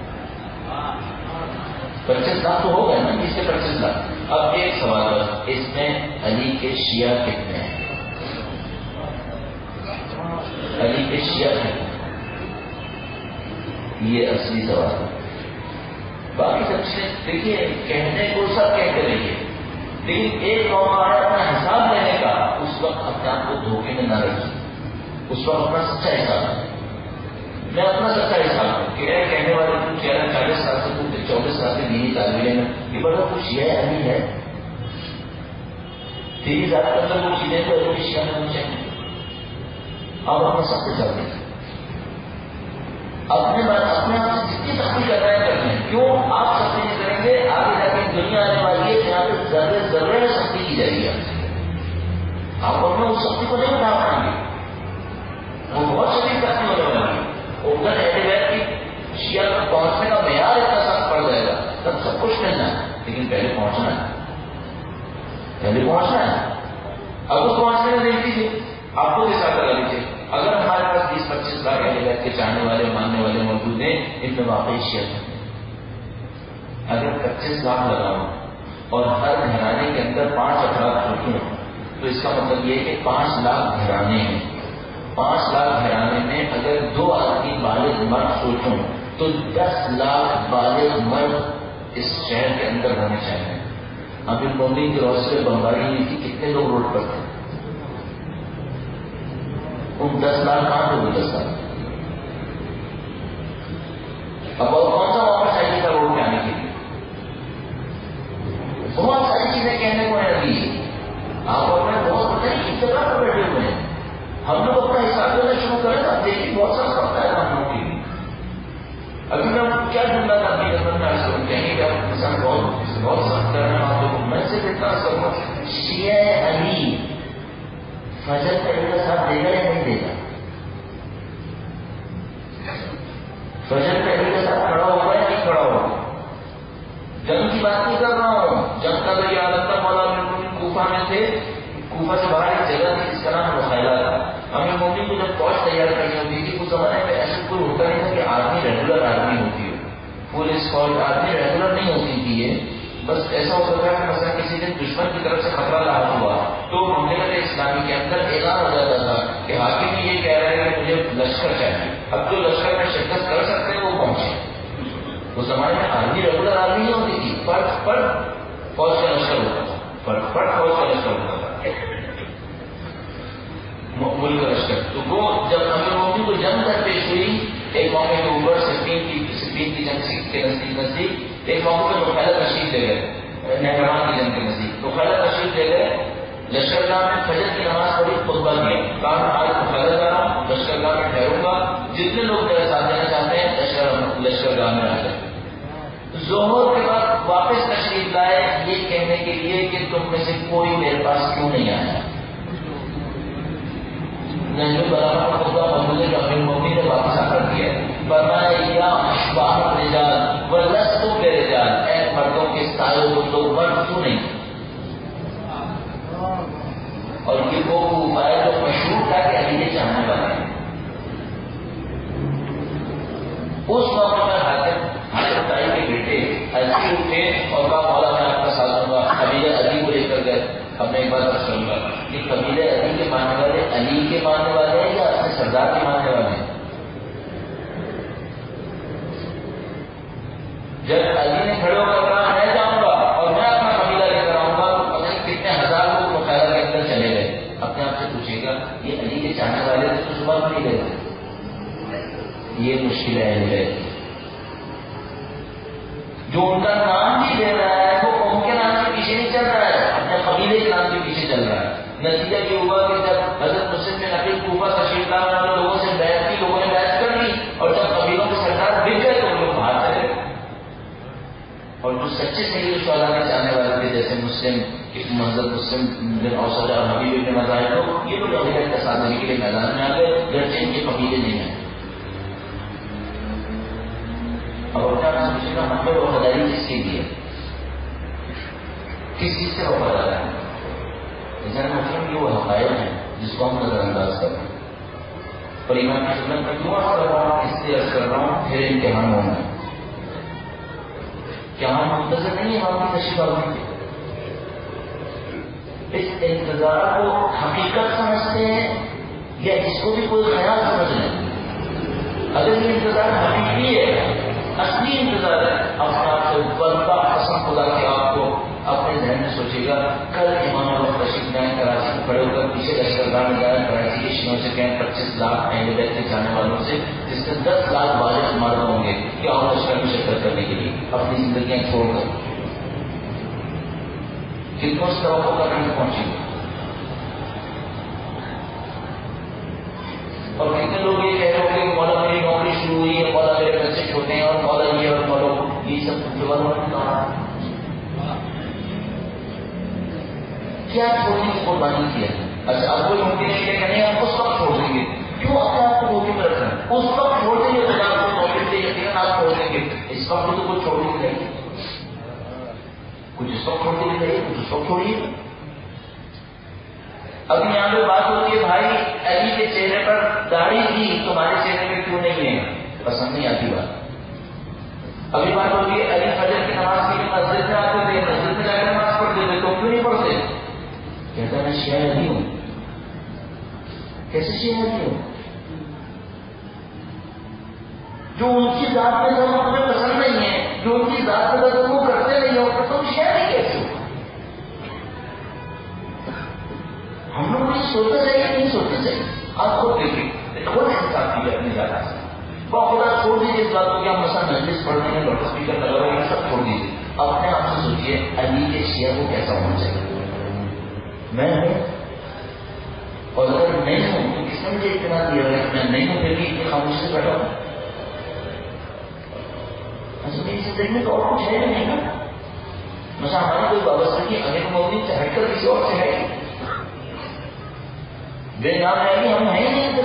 25 لاکھ تو ہو گئے نا 20 سے 25 لاکھ. اب ایک سوال ہے اس میں علی کے شیعہ کتنے ہیں؟ علی کے شیعہ کتنے ہیں؟ یہ اصلی سوال ہے. باقی سب چیزیں دیکھیے کہنے کو سب کہتے رہیے، لیکن ایک موقع ہے اپنا حساب لینے کا، اس وقت اپنے آپ کو دھوکے میں نہ رکھیے. اس وقت اپنا سچا حساب ہے. میں اپنا سچا حساب ہوں کہ کہنے والے تو 40 سال سے 24 سال سے دینی طالب علم ہے، یہ بڑا کچھ یہ علی ہے تیری ذات کے اندر وہ چیزیں تو ایک شیعہ میں ہونی چاہیے. آپ اپنا سب کچھ جانتے ہیں، اپنے آپ سے جتنی سختی کرنا ہے کرتے ہیں. کیوں آپ سختی نہیں کریں گے آگے جا کے دنیا آنے والی ہے جہاں پہ ذرے ذرے میں سختی کی جائے گی. آپ اپنے اس سختی کو نہیں اٹھا پائیں گے، وہ بہت شدید سختی ہونے والی ہے. اردن اہل بیت کی شیعہ تک پہنچنے کا معیار اتنا سخت پڑ جائے گا، تب سب کچھ ملنا ہے، لیکن پہلے پہنچنا ہے. اب اس پہنچنے میں دیکھ لیجیے آپ کو کیسا کر لیجیے. اگر ہمارے پاس 20-25 لاکھ اہل بیت کے چاہنے والے ماننے والے موجود ہیں، ان میں واقعی شیعہ ہیں. اگر 25 لاکھ لگاؤں اور ہر گھرانے کے اندر 5 افراد رکھوں تو اس کا مطلب یہ ہے کہ 5 لاکھ گھرانے ہیں. 5 لاکھ گھرانے میں اگر 2 آدمی بالغ مرد سوچوں تو 10 لاکھ بالغ مرد اس شہر کے اندر ہونے چاہیے. ابھی مومن کی روز سے بمباری ہوئی تھی، کتنے لوگ روڈ پر تھے؟ ان 10 لاکھ کہاں سے 10 لاکھ؟ اب اور کون سا موقع چاہیے تھا روڈ پہ آنے کے لیے؟ بہت ساری چیزیں کہنے کو ہے. ابھی آپ اپنے بہت پتہ نہیں کس جگہ پر بیٹھے ہوئے ہیں. ہم لوگ اپنا حساب لینا شروع کریں اب دیکھیے بہت سا سخت ہے ہم لوگوں کے لیے. ابھی میں کیا جملہ کرنے کے بعد میں کہیں گے آپ انسان بہت سخت کر رہے ہیں آپ لوگوں. میں سے دیکھتا ہوں شیعہ علی فجر کا ایک ساتھ دے گا یا نہیں دے گا؟ فجر کا ایک ساتھ کھڑا ہوگا یا نہیں کھڑا ہوگا؟ جنگ کی بات نہیں کر رہا ہوں. جنگ کا تو یہ عادت تھا مولانا کوفہ میں تھے، کوفہ سے باہر ایک جگہ تھی جس کا نام رسائلہ تھا. ہمیں مومن کو جب فوج تیار کرنی ہوتی تھی اس زمانے میں ایسا کوئی ہوتا نہیں تھا کہ آدمی ریگولر آدمی ہوتی ہو. پولیس فوج آدمی ریگولر نہیں ہوتی تھی. یہ بس ایسا ہوتا تھا کہ مثلا کسی دن دشمن کی طرف سے خطرہ لاحق ہوا تو مملکت اسلامی کے اندر اعلان ہو جاتا تھا کہ حاکم یہ کہہ رہے ہیں کہ مجھے لشکر چاہیے. اب جو لشکر میں شرکت کر سکتے ہیں وہ پہنچے. اس زمانے میں آدمی ریگولر آدمی نہیں ہوتی تھی، پر فوج کا لشکر ہوتا تھا، پر فوج کا لشکر ہوتا تھا، ملک کا لشکر. تو وہ جب امیر مومن کو جنگ در پیش ہوئی ایک موقع کے اوپر سفین کی جنگ کے نزدیک ایک موقع پہ نخیلہ تشریف لے گئے، نہروان کی جنگ کے نزدیک نخیلہ تشریف لے گئے. لشکرگاہ میں فجر کی نماز پڑھی، خطبہ دیا، کہا آج نخیلہ جا رہا ہوں، لشکرگاہ میں ٹھہروں گا، جتنے لوگ میرے ساتھ دینا چاہتے ہیں لشکرگاہ میں آ جائیں. ظہر کے بعد واپس تشریف لائے یہ کہنے کے لیے کہ تم میں سے کوئی میرے پاس کیوں نہیں آیا. امیر مومن نے واپس آ کر دیا، فرمایا یا اشباح الرجال ولست برجال، اے مردوں کے سائے ہو تو مرد کیوں نہیں. اور یہ وہ ہے جو مشہور تھا کہ علی کے چاہنے والا ہے. اس موقع پر حضرت علی کے بیٹے علی اٹھے اور کہا مولا میں آپ کا ساتھ دوں گا. قبیلہ علی کو لے کر گئے. اب میں ایک بات چلوں گا کہ قبیلہ علی کے ماننے والے علی کے ماننے والے ہیں یا اپنے سردار کے ماننے والے ہیں؟ جب علی نے کھڑے ہو کر کہا میں جاؤں گا اور میں اپنا قبیلہ لے کر آؤں گا تو پتہ نہیں کتنے ہزار لوگ مخیلہ کے اندر چلے گئے. اپنے آپ سے پوچھے گا یہ علی کے چاہنے والے تھے تو صبح نہیں گئے. یہ مشکل ہے. جو ان کا نام بھی دے رہا ہے وہ ان کے نام کے پیچھے نہیں چل رہا ہے، اپنے قبیلے کے نام کے پیچھے چل رہا ہے. نتیجہ یہ ہوا کہ جب حضرت مسلم بن عقیل کوفہ تشریف لا انہوں نے لوگوں سے بیعت کی، لوگوں نے بیعت کر لی اور جب قبیلوں کے سردار بک گئے تو لوگ باہر چلے گئے. اور جو سچے سید شہداء کے چاہنے والے تھے جیسے مسلم حضرت مسلم بن اوسط اور حبیب بن مظاہر، یہ لوگ اہل کا ساتھ دینے کے لیے میدان میں آ گئے گرچہ ان کے قبیلے نہیں ہیں. اور ہمیں وفاداری کس کے لیے، کس چیز سے وفادار ہے؟ مطلب یہ وہ حقائق ہیں جس کو ہم نظر انداز کرتے ہیں. اور ایمان کی خدمت میں کیوں عرض کر رہا ہوں، اس لیے عرض کر رہا ہوں پھر امتحان ہونا ہے. کیا ہم منتظر نہیں ہیں ہم کی تشریف آوری کے؟ اس انتظار کو حقیقت سمجھتے ہیں یا اس کو بھی کوئی خیال سمجھ لیں؟ اگر یہ انتظار حقیقی ہے، اصلی انتظار ہے، اپنے آپ سے بڑا قسم خدا کے آپ کو اپنے ذہن میں سوچے گا کل امام الوقت تشریف لائیں کراچی میں کھڑے ہو کر پیچھے لشکرگاہ میں جائیں، کراچی کے شیعوں سے کہیں 25 لاکھ اہل بیت کے جانے والوں سے، جس میں 10 لاکھ بالغ مرد ہوں گے کیا اور لشکر میں شرکت کرنے کے لیے اپنی زندگیاں چھوڑ کر کتنوں سے توقع کرنے میں پہنچی گے؟ اور کتنے لوگ یہ کہہ رہے ہو کہ مولا میری نوکری شروع ہوئی ہے، مولا میرے بچے چھوٹے ہیں، اور مولا یہ اور مولا یہ سب جو کہا کیا چھوڑنے کی قربانی کیا؟ اچھا اب کوئی ممکن ہے کہ نہیں آپ اس وقت چھوڑ دیں گے، کیوں اپنے آپ کو نوکری میں رکھنا ہے؟ اس وقت چھوڑ دیں گے تو آپ کو نوکری سے یقیناً آپ چھوڑ دیں گے، اس وقت تو کچھ چھوڑنے کی نہیں، کچھ اس وقت چھوڑنے کی نہیں، کچھ اس وقت چھوڑیے۔ اب یہاں پہ بات ہوتی ہے بھائی علی کے چہرے پر داڑھی تھی تمہارے چہرے پہ کیوں نہیں ہے؟ پسند نہیں آتی بات۔ ابھی بات ہوتی ہے علی فجر کی نماز کے لیے مسجد میں آتے تھے، مسجد میں جا کر نماز پڑھتے تھے، تو کیوں نہیں پڑھتے؟ کہتا میں شیعہ نہیں ہوں۔ کیسے شیعہ نہیں ہوں؟ جو ان کی ذات میں تمہیں پسند نہیں ہے، جو ان کی ذات میں تم کرتے نہیں ہو، تو تم شیعہ نہیں کیسے ہو؟ ہم لوگ یہ سوچنا چاہیے نہیں سوچنا چاہیے؟ آپ خود دیکھیں، خود انصاف کیجیے اپنی ذات سے، خدا چھوڑ دیجیے اس بات کو کہ ہم مثلا مجلس پڑھ رہے ہیں، لاؤڈ اسپیکر لگا رہے ہیں، سب چھوڑ دیجیے، اپنے آپ سے سوچیے علی کے شیعہ کو کیسا ہونا چاہیے؟ میں ہوں، اور اگر نہیں ہوں تو کس نے مجھے اطلاع دیا ہے کہ میں نہیں ہوں، پھر بھی اتنی خاموشی سے بیٹھا ہوں؟ اچھا میری زندگی میں تو اور کچھ ہے نہیں نا، مثلا ہماری کوئی وابستگی امیر المومنین سے ہٹ کر کسی اور سے ہے، بے نام ہے کہ ہم ہیں نہیں،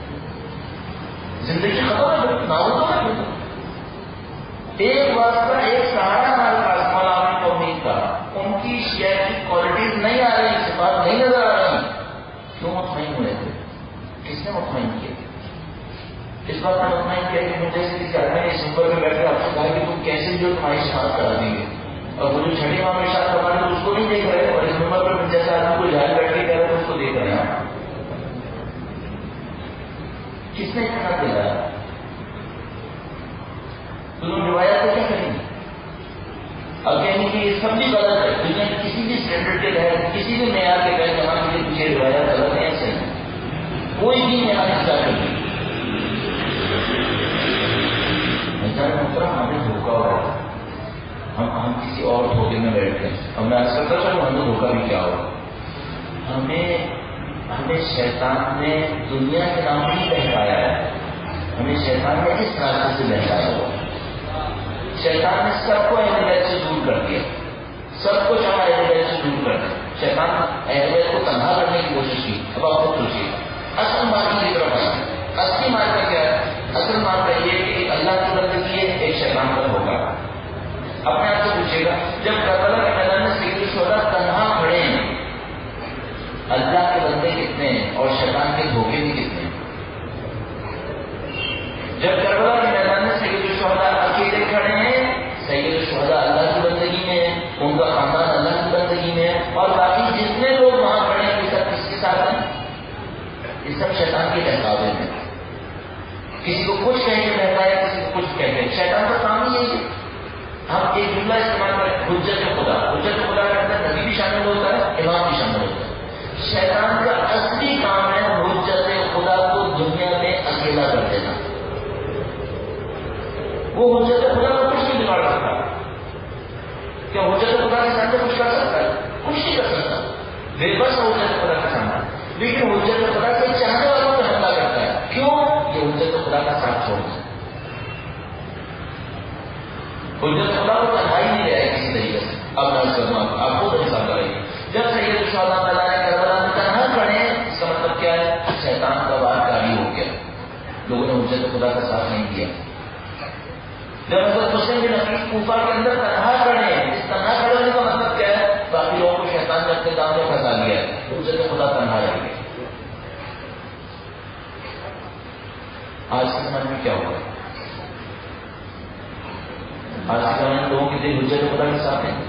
زندگی ختم ہے، ناولوں ہے۔ ایک واسطہ ایک سہارا ہمارے پاس مولا امیر المومنین کا، ان کی شیعہ کی کوالٹیز نہیں آ رہی، صفات نہیں نظر آ رہی، کیوں مطمئن ہوئے تھے؟ کس نے مطمئن کیا؟ اس بات میں مطمئن کیا کہ مجھے سے کسی آدمی نے اس اوپر میں بیٹھ کر آپ سے کہا کہ تم کیسے جو تمہاری شہادت کرا دیں گے، اور وہ جو چھٹے ماہ میں شہادت کروا رہے اس کو نہیں دیکھ رہے، اور اس نمبر پر جیسے آدمی کو جہاز بیٹھ کے کہہ رہے ہیں اس کو دیکھ رہے ہیں۔ کس نے اتنا دلایا؟ تم روایات کو کیا کریں گے؟ اب کہیں گے یہ سب بھی غلط ہے، دنیا کی کسی بھی اسٹینڈرڈ کے تحت، کسی بھی معیار کے تحت جہاں کے پیچھے روایات غلط ہیں، صحیح کوئی بھی معیار انتظار کریں ہمیں دھوکا ہوا ہے، ہم کسی اور دھوکے میں بیٹھ گئے، اور میں ایسا کرتا چلوں ہمیں دھوکا بھی کیا ہوا، ہمیں شیطان نے دنیا کے نام ہی بہکایا ہے، ہمیں شیطان نے اس راستے سے بہکایا ہوا، شیطان نے سب کو اہل بیت سے دور کر دیا، سب کو چاہا اہل بیت سے دور کر دیا، شیطان اہل بیت کو تنہا کرنے کی کوشش کی۔ اب آپ خود سوچیے اصل مارکا کی طرف آئے، اصلی مارکا کیا ہے؟ اصل مارکا یہ کہ ایک اللہ کی بندگی ہے، ایک شیطان کا دھوکا۔ اپنے آپ سے پوچھیے گا جب کربلا کے میدان میں سید الشہداء تنہا کھڑے ہیں، اللہ کے بندے کتنے ہیں اور شیطان کے دھوکے بھی کتنے ہیں؟ جب کربلا کے میدان میں سید الشہداء اکیلے کھڑے ہیں، سید الشہداء اللہ کی بندگی میں ہے، ان کا خاندان اللہ کی بندگی میں ہے، اور باقی جتنے لوگ وہاں کھڑے ہیں یہ سب کس کے ساتھ ہیں؟ یہ سب شیطان کے بہکاوے میں، کسی کو کچھ کہہ کے بہکایا، کسی کو کچھ کہہ کے، شیطان کا کام ہی یہی ہے۔ ہم ایک جملہ استعمال کریں، حجت خدا، حجت خدا کے اندر نبی بھی شامل ہوتا ہے، امام بھی شامل ہوتا ہے۔ شیطان کا اصلی کام ہے حجت خدا کو دنیا میں اکیلا کر دینا، وہ حجت خدا کو کچھ نہیں بگاڑ سکتا، کیا حجت خدا کے سامنے کچھ کر سکتا ہے؟ کچھ نہیں کر سکتا، بے بس ہے حجت خدا کے سامنے، لیکن حجت خدا کے چاہنے والوں پہ حملہ کرتا ہے، کیوں؟ یہ حجت خدا کا ساتھ چھوڑتا ہے، حجت خدا کو تنہائی نہیں رہے کسی طریقے سے۔ اب میں آپ خود حساب کریں، جب سید الشہداء کربلا میں تنہا کھڑے، اس کا مطلب کیا ہے؟ شیطان کا وار جاری ہو گیا، لوگوں نے حجت خدا کا ساتھ نہیں دیا۔ جب حضرت مسلم بن عقیل کوفہ کے اندر تنہا کھڑے ہیں، اس تنہا کھڑے ہونے کا مطلب کیا ہے؟ باقی لوگوں کو شیطان نے اپنے دام میں پھنسا لیا ہے، حجت خدا تنہا رہ گئی۔ آج کے زمانے میں کیا ہوا ہے؟ آج کے زمانے میں لوگوں کے دل حجت خدا کے ساتھ ہیں،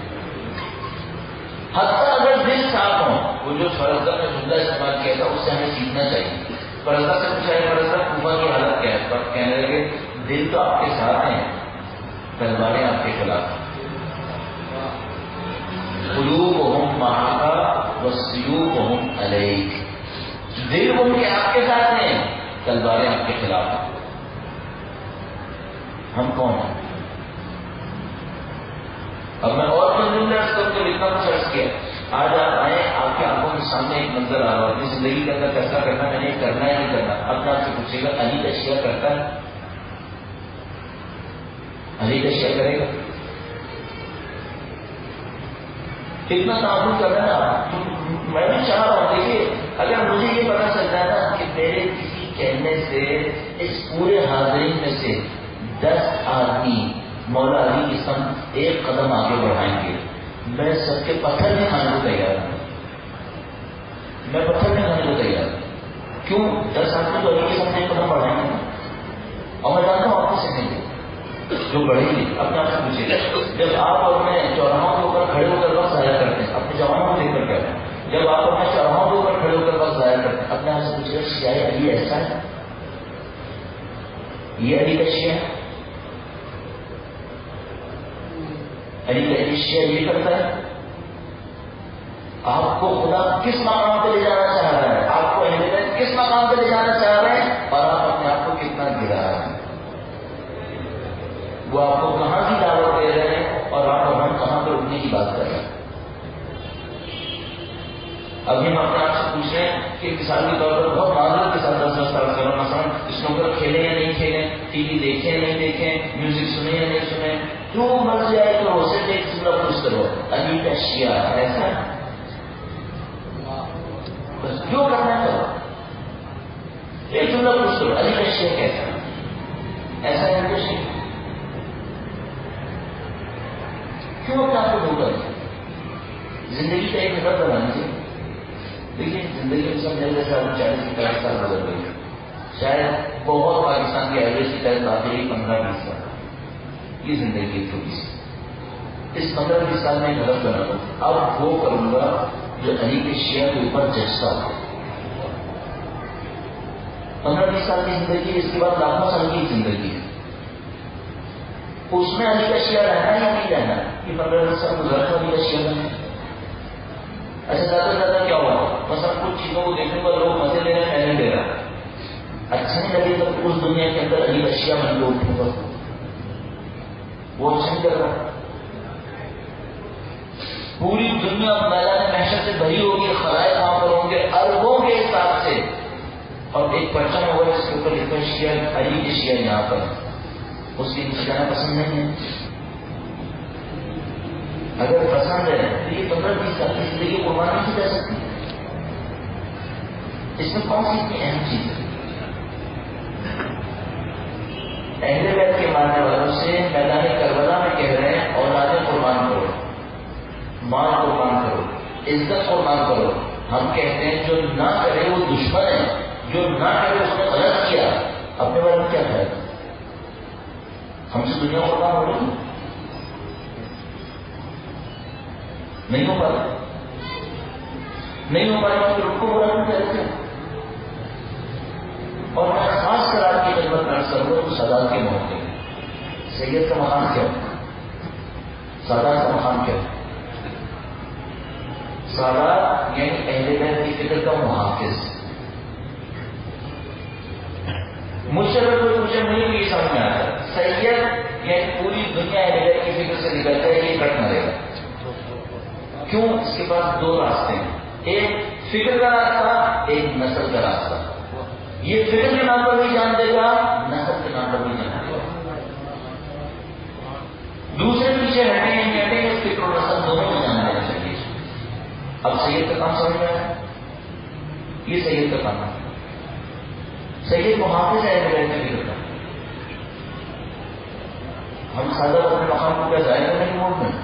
حتیٰ اگر دل صاف ہوں، وہ جو فرزدہ نے جملہ استعمال کیا تھا اس سے ہمیں سیکھنا چاہیے۔ فرزدہ سے پوچھا ہے فرزدہ کوفہ کی حالت کیا ہے؟ وقت کہنے لگے دل تو آپ کے ساتھ ہیں، تلواریں آپ کے خلاف ہیں. قلوبہم معک وسیوفہم علیک، دل ان کے آپ کے ساتھ ہیں، تلواریں آپ کے خلاف ہیں. ہم کون ہیں؟ اب میں اور اتنا کچھ عرض کیا. آج آپ آئے، آپ کے آنکھوں کے سامنے ایک منظر آ رہا ہے، اپنی زندگی کے اندر کیسا کرنا، میں نے کرنا ہے نہیں کرنا. اپنے آپ سے پوچھے گا علی اشیاء کرتا ہے؟ علی اشیاء کرے گا؟ کتنا تعاون کر رہا ہے آپ. میں بھی چاہ رہا ہوں، دیکھیے اگر مجھے یہ پتا چلتا ہے نا کہ میرے کسی کہنے سے اس پورے حاضرین میں سے 10 آدمی مولا علی کی سمت ایک قدم آگے بڑھائیں گے، میں سب کے پتھر نہیں کھانے کو تیار ہوں. میں پتھر نہیں کھانے کو تیار ہوں. کیوں؟ 10 آدمی تو علی کی سمت ایک قدم بڑھائیں گے، اور میں جانتا ہوں آپ کو سکیں گے جو بڑھیں گے. اپنے آپ سے پوچھے گا، جب آپ اپنے چوراہوں کے اوپر کھڑے ہو کر وقت ضائع کرتے ہیں، اپنے جوانوں کو دیکھ کر کہتے ہیں، جب آپ اپنے چوراہوں کے اوپر کھڑے ہو کر وقت ضائع کرتے ہیں، اپنے آپ سے پوچھے گا شیعہ علی ایسا ہے؟ یہ علی کا شیعہ ہے؟ علی کا شیعہ یہ کرتا ہے؟ آپ کو خدا کس مقام پہ لے جانا چاہ رہا ہے؟ آپ کو اہل بیت کس مقام پہ لے جانا چاہ رہے ہیں؟ اور آپ اپنے آپ کو کتنا گرا رہے ہیں؟ وہ آپ کو کہاں کی دعوت دے رہے ہیں اور آپ اور ہم کہاں پہ اٹھنے کی بات کر رہے ہیں؟ ابھی ہم اپنے آپ سے پوچھ رہے ہیں کہ مثال کے طور پر بہت معذرت کے ساتھ 10 سال کرو، مثلا اسنوکر کھیلیں یا نہیں کھیلیں، ٹی وی دیکھیں یا نہیں دیکھیں، میوزک سنیں یا نہیں سنیں، جو مرضی آئے تو اسے دیکھ جملہ پوچھ کرو علی کا شیعہ ایسا ہے؟ بس جو کرنا ہے کرو، ایک جملہ پوچھ کرو علی کا شیعہ کیسا ہے؟ ایسا ہے علی کا شیعہ؟ کیوں اپنے آپ کو دھوکہ دیا؟ زندگی کا ایک ہدف بنانا چاہیے. دیکھیے زندگی میں سب جلد سے 40-50 سال گزر گئی، شاید بہت پاکستان کی ایوریج کی طرف آتے ہی 15-20 سال. یہ زندگی ہے چھوٹی سی. اس 15-20 سال میں ایک ہدف بنا دوں، اب وہ کروں گا جو علی کے شیعہ کے اوپر جچتا ہو. 15-20 سال کی زندگی، اس کے بعد لاکھوں سال کی زندگی ہے. اس میں علی کا شیعہ رہنا یا نہیں رہنا، یہ 15-20 سال گزرتا علی کا شیعہ بنے. اچھا زیادہ زیادہ کیا ہوا؟ مثلا کچھ چیزوں کو دیکھنے پر لوگ مزے لے رہے ہیں، میں نہیں لے رہا، اچھا نہیں لگے تو اس دنیا کے اندر علی کا شیعہ بن کے اٹھوں گا، وہ اچھا نہیں کر رہا. پوری دنیا میدان محشر سے بھری ہوگی، خلائق وہاں پر ہوں گے اربوں کے حساب سے، اور ایک پرچم ہوگا جس کے اوپر لکھا شیعہ علی کے شیعہ یہاں پر، اس کی مجھے جانا پسند نہیں ہے. اگر پسند ہے تو یہ 15-20 سال کی زندگی قربان نہیں کی جا سکتی. اس میں کون سی اتنی اہم چیز ہے؟ اہل بیت کے ماننے والوں سے میدان کربلا میں کہہ رہے ہیں اولادیں قربان کرو، مال قربان کرو، عزت قربان کرو. ہم کہتے ہیں جو نہ کرے وہ دشمن ہے، جو نہ کرے اس نے غلط کیا. اپنے بارے میں کیا کہہ رہے؟ ہم سے دنیا قربان ہو رہی نہیں ہو پا رہا، نہیں ہو پا رہا کہ رکو ہو رہا ہے. اور میں خاص کر آپ کی خدمت میں عرض کروں تو سادات کے موقع سید کا مقام کیا؟ سادات کا مقام کیا؟ سادات یعنی اہل بیت کی فکر کا محافظ. مجھ سے اگر کوئی پوچھے مجھے بھی یہ سمجھ میں آتا ہے سید یعنی پوری دنیا اہل بیت کی فکر سے نکلتا ہے، یہ کٹ مرے گا. کیوں؟ اس کے پاس 2 راستے ہیں، ایک فکر کا راستہ، ایک نسل کا راستہ. یہ فکر کے نام پر بھی جان دے گا، نسل کے نام پر بھی جان دے گا. دوسرے پیچھے ہٹیں گے، فکر اور نسل دونوں کو جان دینا چاہیے. اب سید کا کام سمجھ میں آیا؟ یہ سید کا کام ہے. سید محافظ ہے اہل بیت کی فکر کا. ہم سادہ اپنے مقام کو کیا ضائع کرنے کے موڈ میں؟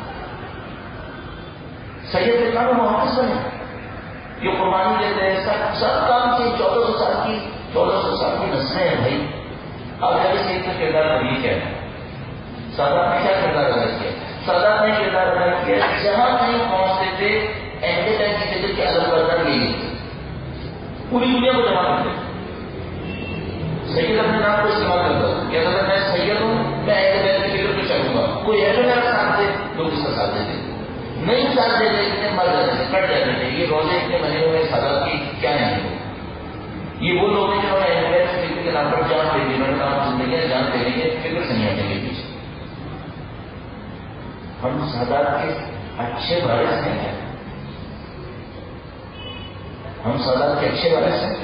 سید کے کام محافظ بنے، یہ قربانی دیتے ہیں، سب کام کی 1400 سال کی نسلیں ہیں بھائی. اب جب سید کا کردار ابھی کیا ہے؟ سادات نے کیا کردار ادا کیا؟ سادات نے کردار ادا کیا جہاں کہیں پہنچتے تھے اہل بیت کی فکر کے الگ برتن لے لیتے، پوری دنیا کو جمع کرتے. سید اپنے نام کو استعمال کرتا ہے، کہتا تھا میں سید ہوں، میں اہل بیت کی فکر پہ چلوں گا، کوئی ہے تو میرا ساتھ دے، لوگ اس کا ساتھ دیتے، نہیں ساتھ دیتے اتنے مر جاتے تھے، کٹ جاتے تھے. یہ روزے اتنے بنے ہوئے سادات کی کیا ہے؟ یہ وہ لوگ ہیں جنہوں نے اہل بیت کی فکر کے نام پر جان دے دی، میں نے کہا زندگی جان دے دیں گے، فکر سے نہیں ہٹیں گے پیچھے. ہم سادات کے اچھے وارث ہیں، ہم سادات کے اچھے وارث ہیں.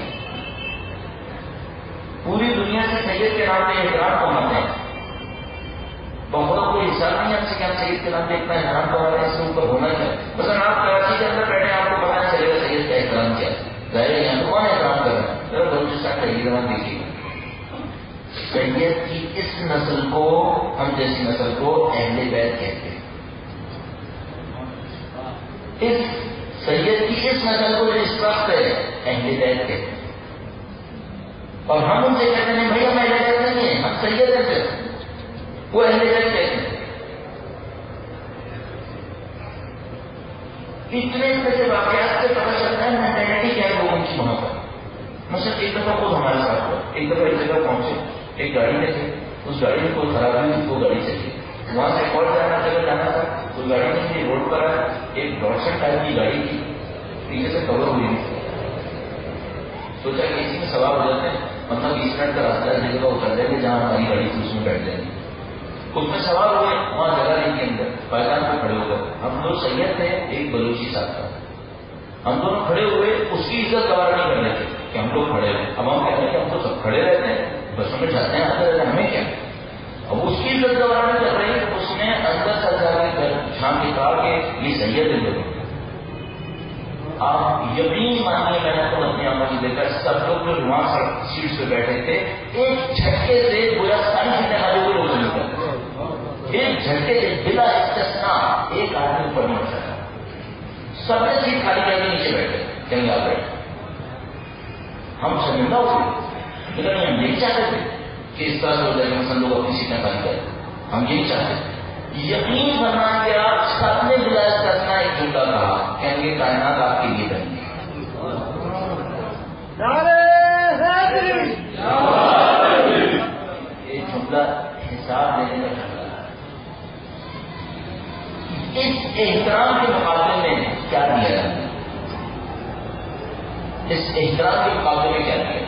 پوری دنیا سے سید کے نام پہ احترام کماتے ہیں، بہت کوئی حساب نہیں ہم سے کہ ہم سید کے نام پہ اتنا احترام کما رہے ہیں، اس سے اوپر ہونا کیا. بس آپ کراچی کے اندر بیٹھے آپ کو پتا نہیں چلے گا سید کا احترام کیا ہے. ظاہر ہے یہاں تو کون احترام کر رہا ہے؟ ذرا بلوچستان کا احترام دیکھیے. سید کی اس نسل کو، ہم جیسی نسل کو اہل بیت کہتے ہیں. اس سید کی اس نسل کو جو اس وقت ہے اہل بیت کہتے ہیں. اور ہم ان سے کہتے ہیں بھائی ہم اہل بیت نہیں ہیں، ہم سید ہیں، وہ اہل بیت کہتے ہیں. اتنے سے واقعات سے پتہ چلتا ہے مینٹلٹی کیا ہے لوگوں کی وہاں پر. مثلا ایک دفعہ خود ہمارے ساتھ ہوا، ایک دفعہ ایک جگہ پہنچے، ایک گاڑی میں تھے، اس گاڑی میں کوئی خرابی ہوئی، وہ گاڑی چلی، وہاں سے اور جگہ جانا تھا، اس گاڑی میں تھی، روڈ پر آیا، ایک ڈاٹسن ٹائپ کی گاڑی تھی، پیچھے سے کور ہوئی تھی. سوچا کہ اسی میں سوار ہو جاتے ہیں، مطلب 20 منٹ کا راستہ ہے، جگہ اتر جائیں گے جہاں ہماری گاڑی تھی اس میں بیٹھ جائیں گے. اس میں سوار ہوئے، وہاں جگہ نہیں کے اندر پائدان پہ کھڑے ہو گئے. ہم دو سید تھے، ایک بلوچی ساتھ تھا. ہم دونوں کھڑے ہوئے، اس کی عزت گوار نہیں کر رہے تھے کہ ہم لوگ کھڑے ہیں. اب ہم کہتے ہیں کہ ہم تو سب کھڑے رہتے ہیں، بسوں میں جاتے ہیں آتے رہتے ہیں، ہمیں کیا. اب اس کی عزت گوار نہیں کر رہی، اس نے اندر سے جا کے چھان کے کہا کہ یہ سید ہے لوگ. آپ یقین مانیے، میں نے خود اپنی آنکھوں سے دیکھا، سب لوگ جو وہاں سیٹس پہ بیٹھے تھے ایک جھٹکے سے گویا ساری چیزیں ہمارے اوپر ہو گئی. ایک جھٹکے سے بلا استثنا ایک آدمی اوپر نہیں اٹھ سکا. سب نے سیٹ خالی کر کے نیچے بیٹھے، کہیں آ بیٹھے. ہم شرمندہ ہو گئے، لیکن ہم نہیں چاہتے تھے کہ اس طرح سے ہو جائے کہ مثلا لوگ اپنی سیٹیں خالی کریں. ہم یہی چاہتے تھے. یقین کرنا کہ آپ سب نے بلا استثنا ایک جملہ کہا، کہیں گے کائنات آپ کے لیے بنی ہے. یہ جملہ حساب دینے کا جملہ ہے. اس احترام کے مقابلے میں کیا دیا جاتا ہے؟ اس احترام کے مقابلے میں کیا دیا؟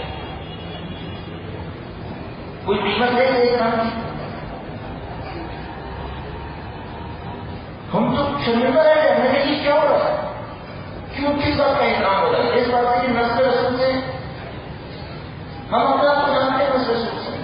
کوئی قیمت ہے اس احترام کی؟ ہم تو شرمندہ رہ گئے، ہمیں یہ کیا ہو رہا ہے؟ کیوں کس بات کا احترام ہو رہا ہے؟ اس بات سے نسل رسول سے ہم اپنے آپ کو جانتے ہیں، نسل رسول سے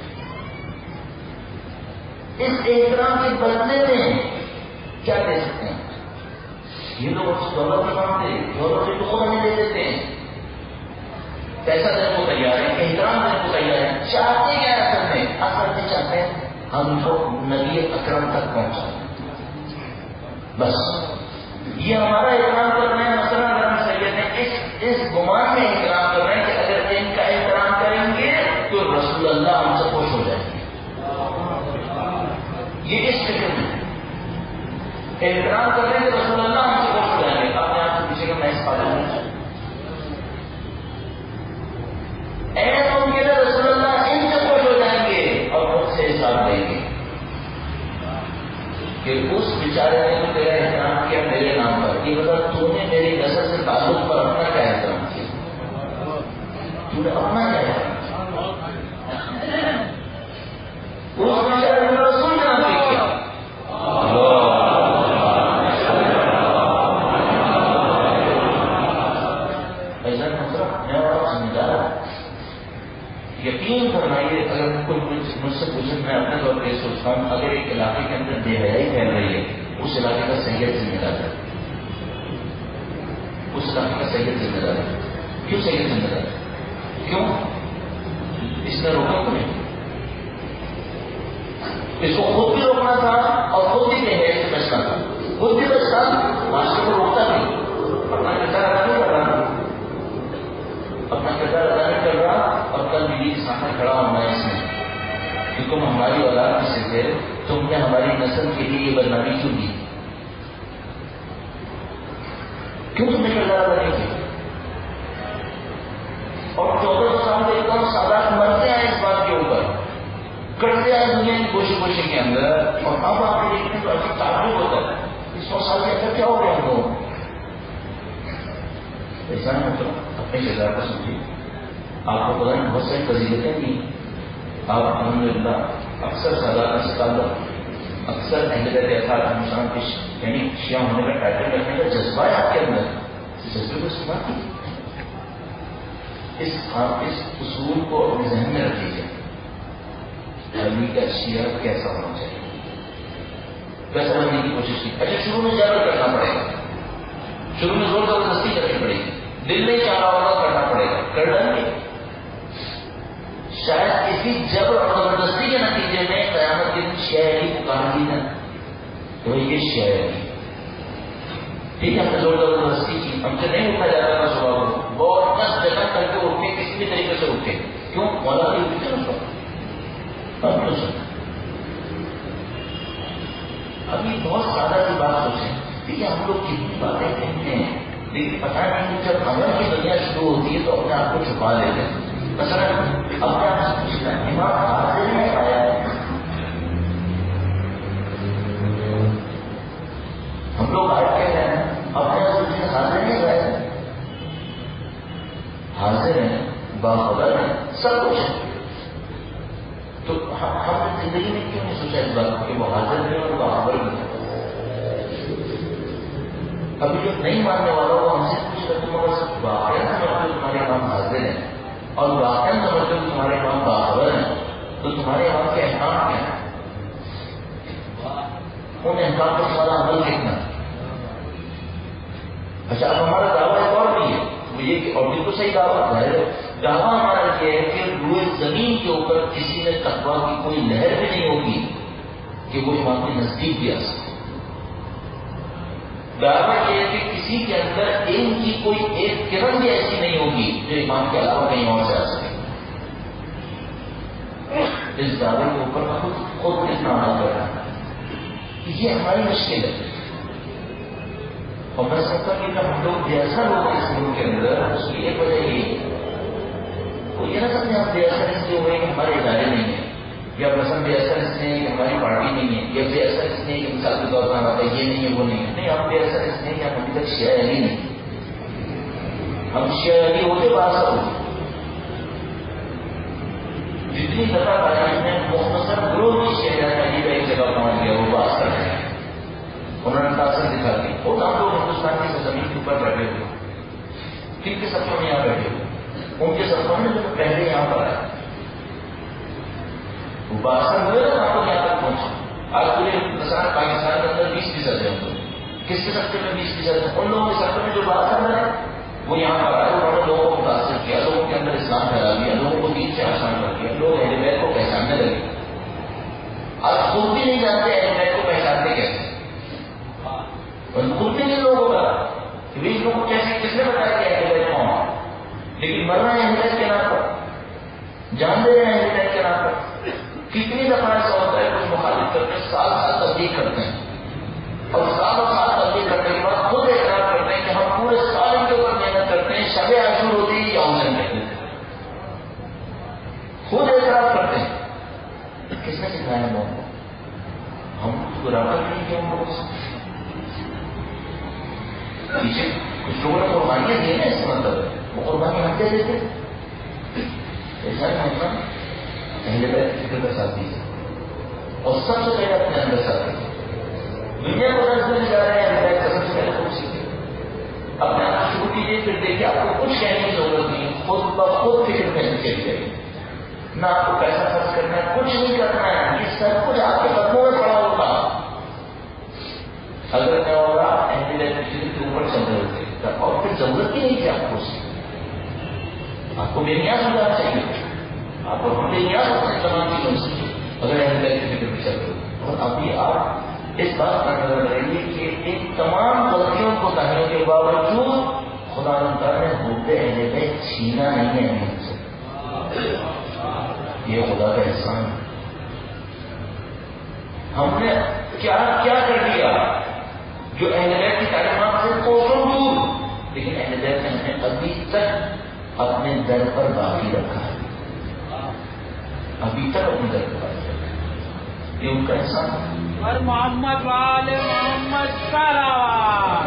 اس احترام کے بدلے میں کیا دے سکتے ہیں؟ یہ لوگ دولت نہیں مانگتے، دولت تو خود ہمیں دے دیتے ہیں. پیسہ دینے کو تیار ہے، احترام دینے کو تیار ہے. چاہتے کیا ہے اصل میں؟ اصل میں چاہتے ہیں ہم کو نبی اکرم تک پہنچا. بس یہ ہمارا احترام کر رہے ہیں. مثلا اگر ہم سید ہیں، اس گمان میں احترام کر رہے ہیں کہ اگر ان کا احترام کریں گے تو رسول اللہ ہم سے خوش ہو جائیں گے. یہ اس فکر میں احترام کر رہے ہیں کہ رسول اللہ ہم سے خوش ہو جائیں گے. اپنے آپ سے پیچھے کا میں اس پاگل ہوں، ایسا کے لیے رسول اللہ ان سے خوش ہو جائیں گے اور خود سے حساب دیں گے کہ اس بیچارے نے تو تیرا احترام کیا میرے نام پر، یہ بتا تو نے میری نسل سے تعلق پر اپنا کیا احترام کیا؟ تو نے اپنا کیا احترام کیا؟ اس بیچارے نے رسول کا نام پہ کیا. ایسا میں اور سمجھدار یقین فرمائیے، اگر کوئی مجھ سے پوچھے، میں اپنے طور پہ سوچتا ہوں اگر ایک علاقے کے اندر بے حیائی پھیل رہی ہے، اس علاقے کا سید ذمہ دار ہے. اس علاقے کا سید ذمہ دار ہے. کیوں سید ذمہ دار ہے؟ کیوں؟ اس نے روکا کو نہیں. اس کو خود بھی روکنا تھا اور خود بھی بے حیائی سے بچنا تھا. خود بھی بچتا، معاشرے کو روکتا نہیں. اپنا کردار ادا نہیں کر رہا، اپنا کردار ادا نہیں کر رہا. اور کل میری سامنے کھڑا ہونا ہے اس میں کہ تم ہماری اولاد میں سے تھے، تم نے ہماری نسل کے لیے یہ بدنامی کیوں دی؟ کیوں تم نے کردار ادا نہیں کیا؟ اور 1400 سال دیکھتا ہوں سادات مرتے آئے گوشے کے اندر، اور اب آپ کے دیکھنے تو عجیب تعجب ہوتا ہے 100 سال کے اندر کیا ہو گیا ہم لوگ. ایسا نہیں ہوتا. اپنے کردار کو سمجھیے. آپ کو پتا نہیں بہت ساری فضیلتیں بھی آپ الحمدللہ اکثر سادات سے تعلق، اکثر اہل بیت اطہار ہندوستان کے یعنی شیعہ ہونے کا ٹائٹل رکھنے کا جذبہ ہے آپ کے اندر. اس جذبے کو استعمال کیجیے. اس اصول کو اپنے ذہن میں رکھ لیجیے. علی کا شیعہ کیسا ہونا چاہیے، کیسا بننے کی کوشش کی. اچھا شروع میں زیادہ کرنا پڑے گا، شروع میں زور زبردستی کرنی پڑے گی. دل نہیں چاہ رہا ہوگا کرنا پڑے گا، کر ڈالیں گے. شاید اسی جبر اور زبردستی کے نتیجے میں قیامت کے دن شیعہ پکار دی نا تو یہ شیعہ ٹھیک ہے. ہم نے زور زبردستی کی، ہم سے نہیں اٹھا جاتا تھا صبح کو، بہت 10 جگہ کر کے اٹھے، کسی بھی طریقے سے اٹھے. کیوں؟ مولا بھی اٹھے نا. ابھی بہت سادہ سی بات سوچیں. دیکھیے ہم لوگ کتنی باتیں کہتے ہیں، لیکن پتہ نہیں جب عمل کی دنیا شروع ہوتی ہے تو اپنے آپ کو چھپا لیتے ہیں. مثلا اپنے آپ سے پوچھنا ہے امام حاضر میں آیا ہے. ہم لوگ آج کہہ رہے ہیں اپنے آپ سے حاضر نہیں گئے، حاضر ہیں، باخبر ہیں، سب کچھ ہے. تو ہم نے زندگی میں کیوں نہیں سوچا اس بات کہ وہ حاضر بھی اور باخبر بھی. ابھی جو نہیں ماننے والا وہ ہم سے پوچھ کر تم اگر سب واقعہ سمجھتے تمہارے امام حاضر ہیں اور واقعہ سمجھتے تمہارے امام باخبر ہیں تو تمہارے امام کے احکام کیا ہیں؟ ان احکام پر تمہارا عمل دیکھنا. اچھا اب ہمارا دعویٰ ایک اور بھی ہے، وہ یہ کہ اور بالکل صحیح دعویٰ ہے. دعویٰ ہمارا یہ ہے کہ روئے زمین کے اوپر کسی میں تقویٰ کی کوئی لہر بھی نہیں ہوگی کہ وہ امام کے نزدیک بھی آ سکے. دعویٰ یہ ہے کہ کسی کے اندر علم کی کوئی ایک کرن بھی ایسی نہیں ہوگی جو امام کے علاوہ کہیں اور سے آ سکے. اس دعوے کے اوپر خود کتنا عمل کر رہا ہے یہ ہماری مشکل ہے. اور میں سمجھتا کہ جب ہم لوگ جیسا لوگ اس ملک کے اندر اس کی ایک وجہ یہ وہ یہ نہ سمجھے ہم بے اثر اس لیے ہوئے کہ ہمارے ادارے نہیں ہیں، یا مثلا بے اثر اس لیے کہ ہماری پارٹی نہیں ہے، یا بے اثر اس لیے کہ مثال کے طور پر آتا ہے یہ نہیں ہے وہ نہیں ہے. نہیں، ہم بے اثر اس لیے کہ ہم ابھی تک شیعہ علی نہیں. ہم شیعہ علی ہوتے باز ہوتے جتنی دفعہ تاریخ میں مختصر گروہ کی شیعہ علی کا ایک جگہ پہنچ گیا وہ باز کر رہے ہیں. انہوں نے تاثر دکھا دی اور ہم لوگ ہندوستان کی زمین کے اوپر بیٹھے ہوئے کن کے سفر میں یہاں بیٹھے ہوئے ان کے سفر میں جو پہلے یہاں پر آئے وہ باثر ہوئے نا آپ لوگ یہاں تک پہنچے. آج پورے مثلاً پاکستان کے اندر 20% ہے. کس کے سفر میں 20% ہے؟ ان لوگوں کے سفر میں جو باثر ہے وہ یہاں پر آئے، انہوں نے لوگوں کو متاثر کیا، لوگوں کے اندر اسلام پھیلا دیا، لوگوں کو دین سے آسان کر دیا، لوگ اہل بیت کو پہچاننے لگے. آج خود بھی نہیں جانتے اہل بیت کو پہچانتے کیسے، خود بھی نہیں لوگوں کا کہ اس لوگوں کو کیسے کس نے بتایا کہ اہل بیت کون ہے. لیکن مرنا ہے اہل بیت کے نام پر، جان دے رہے ہیں اہل بیت کے نام پر. کتنی دفعہ ایسا ہوتا ہے کچھ مخالف کرتے ہیں، سال تبلیغ کرتے ہیں اور سال تبلیغ کرنے کے بعد خود اقرار کرتے ہیں کہ ہم پورے سال ان کے اوپر محنت کرتے ہیں، شب عاشور ہوتی ہے یا حسین کہتے ہیں، خود اقرار کرتے ہیں. کس نے سکھایا لوگوں کو؟ ہم برابر نہیں کہ ہم لوگوں سے پیچھے کچھ لوگوں نے قربانیاں دی نا، اس کا مطلب ہے وہ قربانی ہم دے دیتے. ایسا نہیں اہل بیت کی فکر کا ساتھ دیجیے اور سب سے پہلے اپنے اندر ساتھ دیجیے. دنیا کو نظر جا رہے ہیں اہل بیت کا سب سے پہلے خود سیکھیے، اپنے آپ شروع کیجیے، پھر دیکھیے آپ کو کچھ کہنے کی ضرورت نہیں ہے، خود بخود فکر کرنے چلی جائے. نہ آپ کو پیسہ خرچ کرنا ہے، کچھ نہیں کرنا ہے، یہ سب کچھ آپ کے قدموں میں پڑا ہوگا. اگر میں اور آپ اہل بیت کی فکر کے اوپر چل رہے ہوتے اور پھر ضرورت ہی نہیں تھی آپ کو اس کی. آپ کو بے نیاز ہو جانا چاہیے، آپ کو بے نیاز اپنے تمام چیزوں سے اگر اہل بیت کی فکر میں چل رہے ہو. اور ابھی آپ اس بات پر نظر رہیے کہ ان تمام غلطیوں کو کہنے کے باوجود خدا تعالیٰ نے حب اہل بیت چھینا نہیں ہے ہم سے. یہ خدا کا احسان ہے. ہم نے کیا کیا کر دیا جو اہل بیت کی تعلیمات سے کوسوں دور، لیکن اہل بیت نے ہمیں ابھی تک اپنے در پر باقی رکھا ہے، ابھی تک اپنے در پر باقی رکھا ہے. یہ ان کا احسان ہے. اور محمد والے محمد صلوات.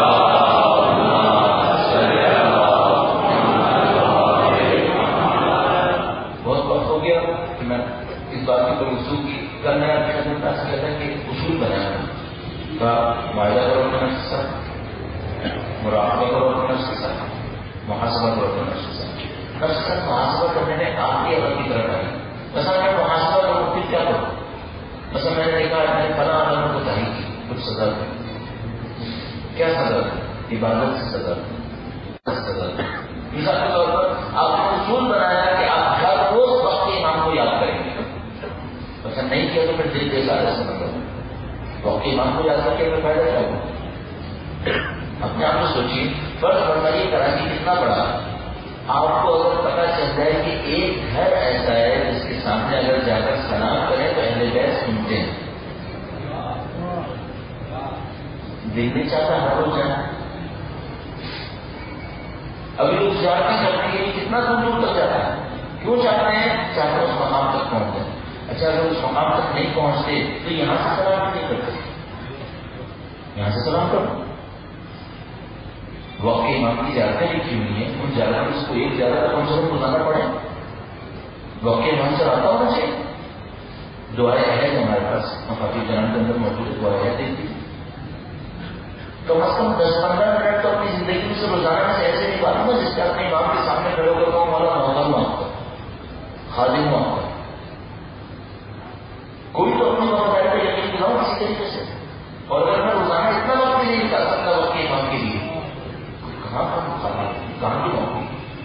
بہت وقت ہو گیا کہ میں اس بات کے اوپر اصول کی کرنا چاہتا تھا کہ اصول بنانا کا معاہدہ کرو اپنے نفس کے ساتھ، مراقبہ کرو اپنے نفس کے ساتھ، محاسبہ کرو اپنے نفس کے ساتھ. نفس کے ساتھ محاسبہ کرنے میں آپ کی عمل کی طرف آئی. مثلا میں محاسبہ کروں پھر کیا کروں؟ مثلا میں نے دیکھا میں نے فلاں عمل کو کوتاہی کی، کچھ سزا دی. کیا سزا دی؟ عبادت سے سزا دی. مثال کے طور پر آپ نے اصول بنایا کہ آپ ہر روز وقت کے امام کو یاد کریں گے. اچھا نہیں کیا تو پھر دل کے سارے سے مطلب وقت کے امام کو یاد کر کے میں فائدہ کیا ہوں؟ اپنے آپ کو سوچیے، فرض برداری کراچی کتنا بڑا. آپ کو اگر پتا چل جائے کہ ایک گھر ایسا ہے جس کے سامنے اگر جا کر سلام کریں تو اہل بیت سنتے ہیں، دل نہیں چاہتا ہر روز جانا. ابھی لوگ زیارتیں کرنے کے لیے کتنا دور دور تک جاتا ہے. کیوں چاہتے ہیں؟ چاہتے اس مقام تک پہنچ جائیں. اچھا اگر اس مقام تک نہیں پہنچتے تو یہاں سے سلام نہیں کرتے، یہاں سے سلام کرو. وقت کے امام کی زیارتیں لکھی ہوئی ہیں، ان زیارتیں اس کو ایک زیارت کم سے کم گزارنا پڑے. وقت کے امام سے رابطہ ہونا چاہیے. دعائیں ہیں ہمارے پاس مخاطب جنان کے اندر موجود دعائیں دیتی، کم از کم 10-15 منٹ تو اپنی زندگی میں سے روزانہ میں سے ایسے نکالوں گا جس سے اپنے امام کے سامنے کھڑے ہو کر کہوں والا محمد معاف کر، خادم معاف کر. کوئی تو اپنی وفاداری پر یقین دلاؤں کسی طریقے سے. اور اگر میں روزانہ اتنا وقت نہیں نکال سکتا وقت کے امام کے لیے، کہاں کی نوکری.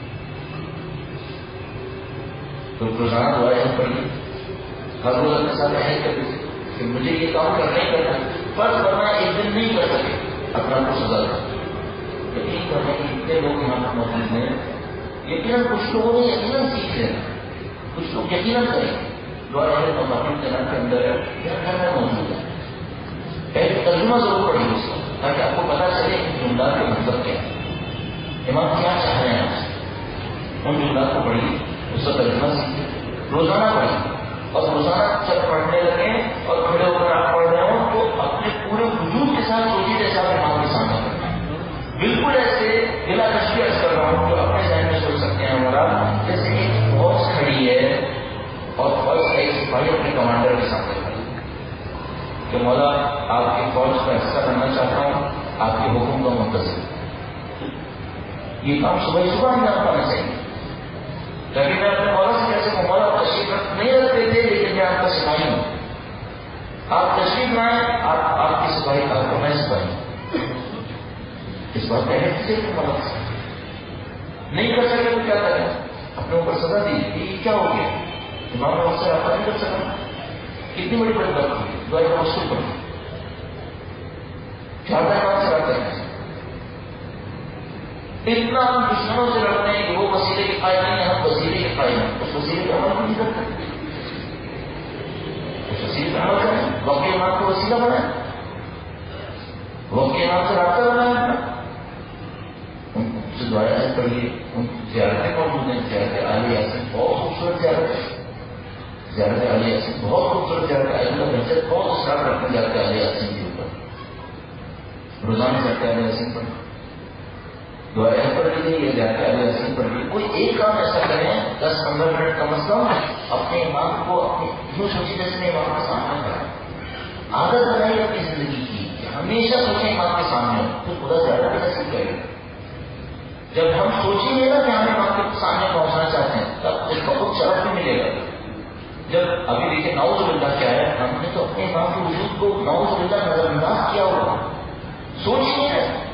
تو روزانہ دعائیں پڑھیے، ہر روز اپنے ساتھ اہل کر دیجیے کہ مجھے یہ کام کرنا ہی کرنا ہے. فرض ورنہ ایک دن نہیں کر سکے اپنا کو سزا دیں. یقین کرنے کے اتنے لوگ یہاں پر موجود ہیں، یقیناً کچھ لوگوں نے یقیناً سیکھ لیا، کچھ لوگ یقیناً کریں. دعائیں مخاطب جنان کے اندر ہے یا گھر میں موجود ہے. ایک ترجمہ ضرور پڑھیے اس کو تاکہ آپ کو پتا چلے کہ جملات کے مطلب کیا ہے، امام کیا چاہ رہے ہیں آپ سے. ان جملات کو پڑھیے، اس کا ترجمہ سیکھیے، روزانہ پڑھیے. اور روزانہ جب پڑھنے لگیں اور کھڑے ہو کر آپ پڑھ رہے ہوں تو اپنے پورے وجود کے ساتھ سوچیے جیسے آپ امام کے سامنے کرنا ہے. بالکل ایسے بلا تشبیہ کر رہا ہوں جو اپنے ذہن میں سوچ سکتے ہیں ہمارا، جیسے ایک فوج کھڑی ہے اور فوج کا ایک سپاہی اپنے کمانڈر کے سامنے کھڑی ہے کہ مولا آپ کی فوج کا حصہ بننا چاہتا ہوں، آپ کے حکم کا منتظر. یہ کام صبح انجام پانا چاہیے. لیکن میں اپنے مولا سے کیسے مولا تشریف نہیں رکھتے تھے، لیکن میں آپ کا سپاہی ہوں، آپ تشریف لائیں، آپ کی سپاہی کا میں سپاہی ہوں. اس بات کہنے سے مدد سے نہیں کر سکے تو کیا کریں؟ اپنے اوپر سزا دی. یہ کیا ہو گیا؟ امام نے سے رابطہ نہیں کر سکا. کتنی بڑی بڑی بات ہوئی. دعائیں کا مشکل پڑی چاہتا ہے امام سے رابطہ نہیں. اتنا ہم دشمنوں سے لڑتے ہیں کہ وہ وسیلے کے قائم نہیں ہیں، ہم وسیلے کے قائم ہیں. اس وسیلے کا عمل نہیں کرتے. اس وسیلے کا عمل کریں، وقت امام کو وسیلہ بنائیں، وقت امام سے رابطہ بنائیں. ان سے دعائیں پڑھیے. ان زیارتیں موجود ہیں. زیارت عالی یاسین بہت خوبصورت زیارت ہے. زیارت عالی یاسین بہت خوبصورت زیارت ہے. اللہ بہتر بہت اثرات رکھتے ہیں زیارت عالی یاسین کے اوپر. روزانہ زیارت عالی یاسین پڑھیں، دعائیں پڑھ لیجیے یا زیارت عالی یاسین پڑھ لیجیے. کوئی ایک کام ایسا کریں 10-15 منٹ کم از کم اپنے امام کو اپنی یوں سوچی جیسے میں امام کے سامنے کریں. عادت بنائیے اپنی زندگی کی کہ ہمیشہ سوچیں امام کے سامنے ہو تو خدا زیادہ بھی نصیب کرے گا. جب ہم سوچیں گے نا کہ ہم امام کے سامنے پہنچنا چاہتے ہیں تب اس کا خود شرف بھی ملے گا. جب ابھی دیکھیں نعوذ باللہ کیا ہے، ہم نے تو اپنے امام کے وجود کو نعوذ باللہ نظر انداز کیا ہوگا. سوچیے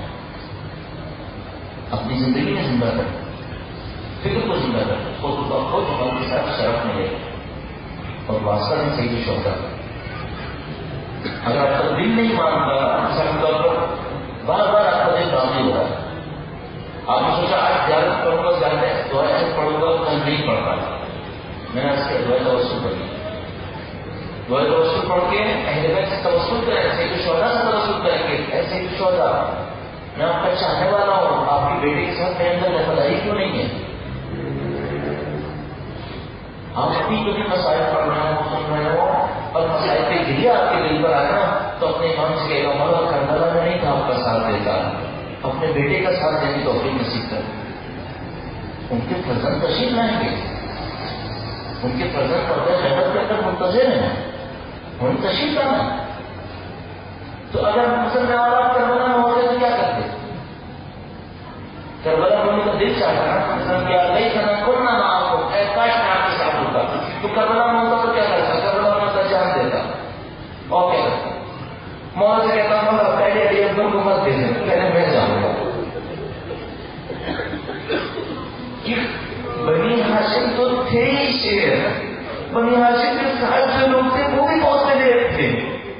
اپنی زندگی میں زندہ کریں، فکر کو زندہ کریں، خود امام کے ساتھ شرف ملے گا. اور واسطہ میں صحیح شوقہ. اگر آپ کا دل نہیں مانتا، مثال کے طور پر بار بار آپ کا دل راضی ہو رہا ہے، آپ نے سوچا آج زیارت پڑھوں گا، زیادہ دعائیں پڑھوں گا، کل نہیں پڑھ پایا. میں نے اس کے دعائیں توسل پڑھی. دعائیں توسل پڑھ کے اہل بیت سے توسل کریں، سید الشہداء سے توسل کریں گے. ایسے سید الشہداء میں آپ کا چاہنے والا ہوں، آپ کی بیٹے کے ساتھ میرے اندر وفاداری کیوں نہیں ہے؟ آپ ابھی کبھی مسائل پڑھ رہے ہو، سن رہے ہو، اور مسائل پہ گریا آپ کے دل پر آنا تو اپنے امام سے کہے گا مولا کربلا میں نہیں تھا آپ کا ساتھ دیتا، اپنے بیٹے کا ساتھ دینے کی توفیق نصیب کر. ان کے فرزند تشریف لائیں گے، ان کے فرزند پردہ جنت کے اندر منتظر ہیں، انہیں تشریف لانا. تو اگر مسلمان آپ کربلا میں ہوتے تو کیا کرتے؟ کربلا ہونے کا دل چاہتا نا کیا نہیں کرنا کرنا نہ آپ کو کاش میں آپ کے ساتھ ہوتا. تو کربلا میں ہوتا تو کیا کرتا؟ کربلا میں ہوتا جان دیتا اور کیا کرتا؟ مولا سے کہتا مولا پہلے علی اکبر کو مت دے دیں، پہلے میں جاؤں گا. بنی ہاشم تو تھے ہی شیر، بنی ہاشم کے ساتھ جو لوگ تھے وہ بھی بہت سے دیر تھے.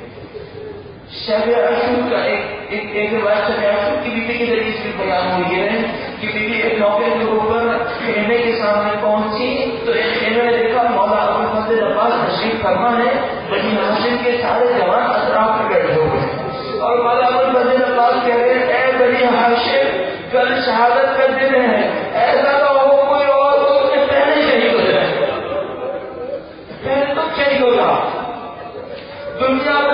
شب عاشور کا ایک روایت شب عاشور کی بیوی کے ذریعے اس میں بیان ہوئی ہے کہ بیوی ایک موقع کے اوپر خیمے کے سامنے پہنچی تو ایک خیمے نے دیکھا مولا ابوالفضل عباس تشریف فرما ہے، بنی ہاشم کے سارے جوان اطراف میں بیٹھے ہوئے اور مولا ابوالفضل عباس کہہ رہے ہیں اے بنی ہاشم کل شہادت کا دن ہے، ایسا نہ ہو کوئی اور تو اس سے پہلے شہید ہو جائے، پہلے تو شہید ہوگا. دنیا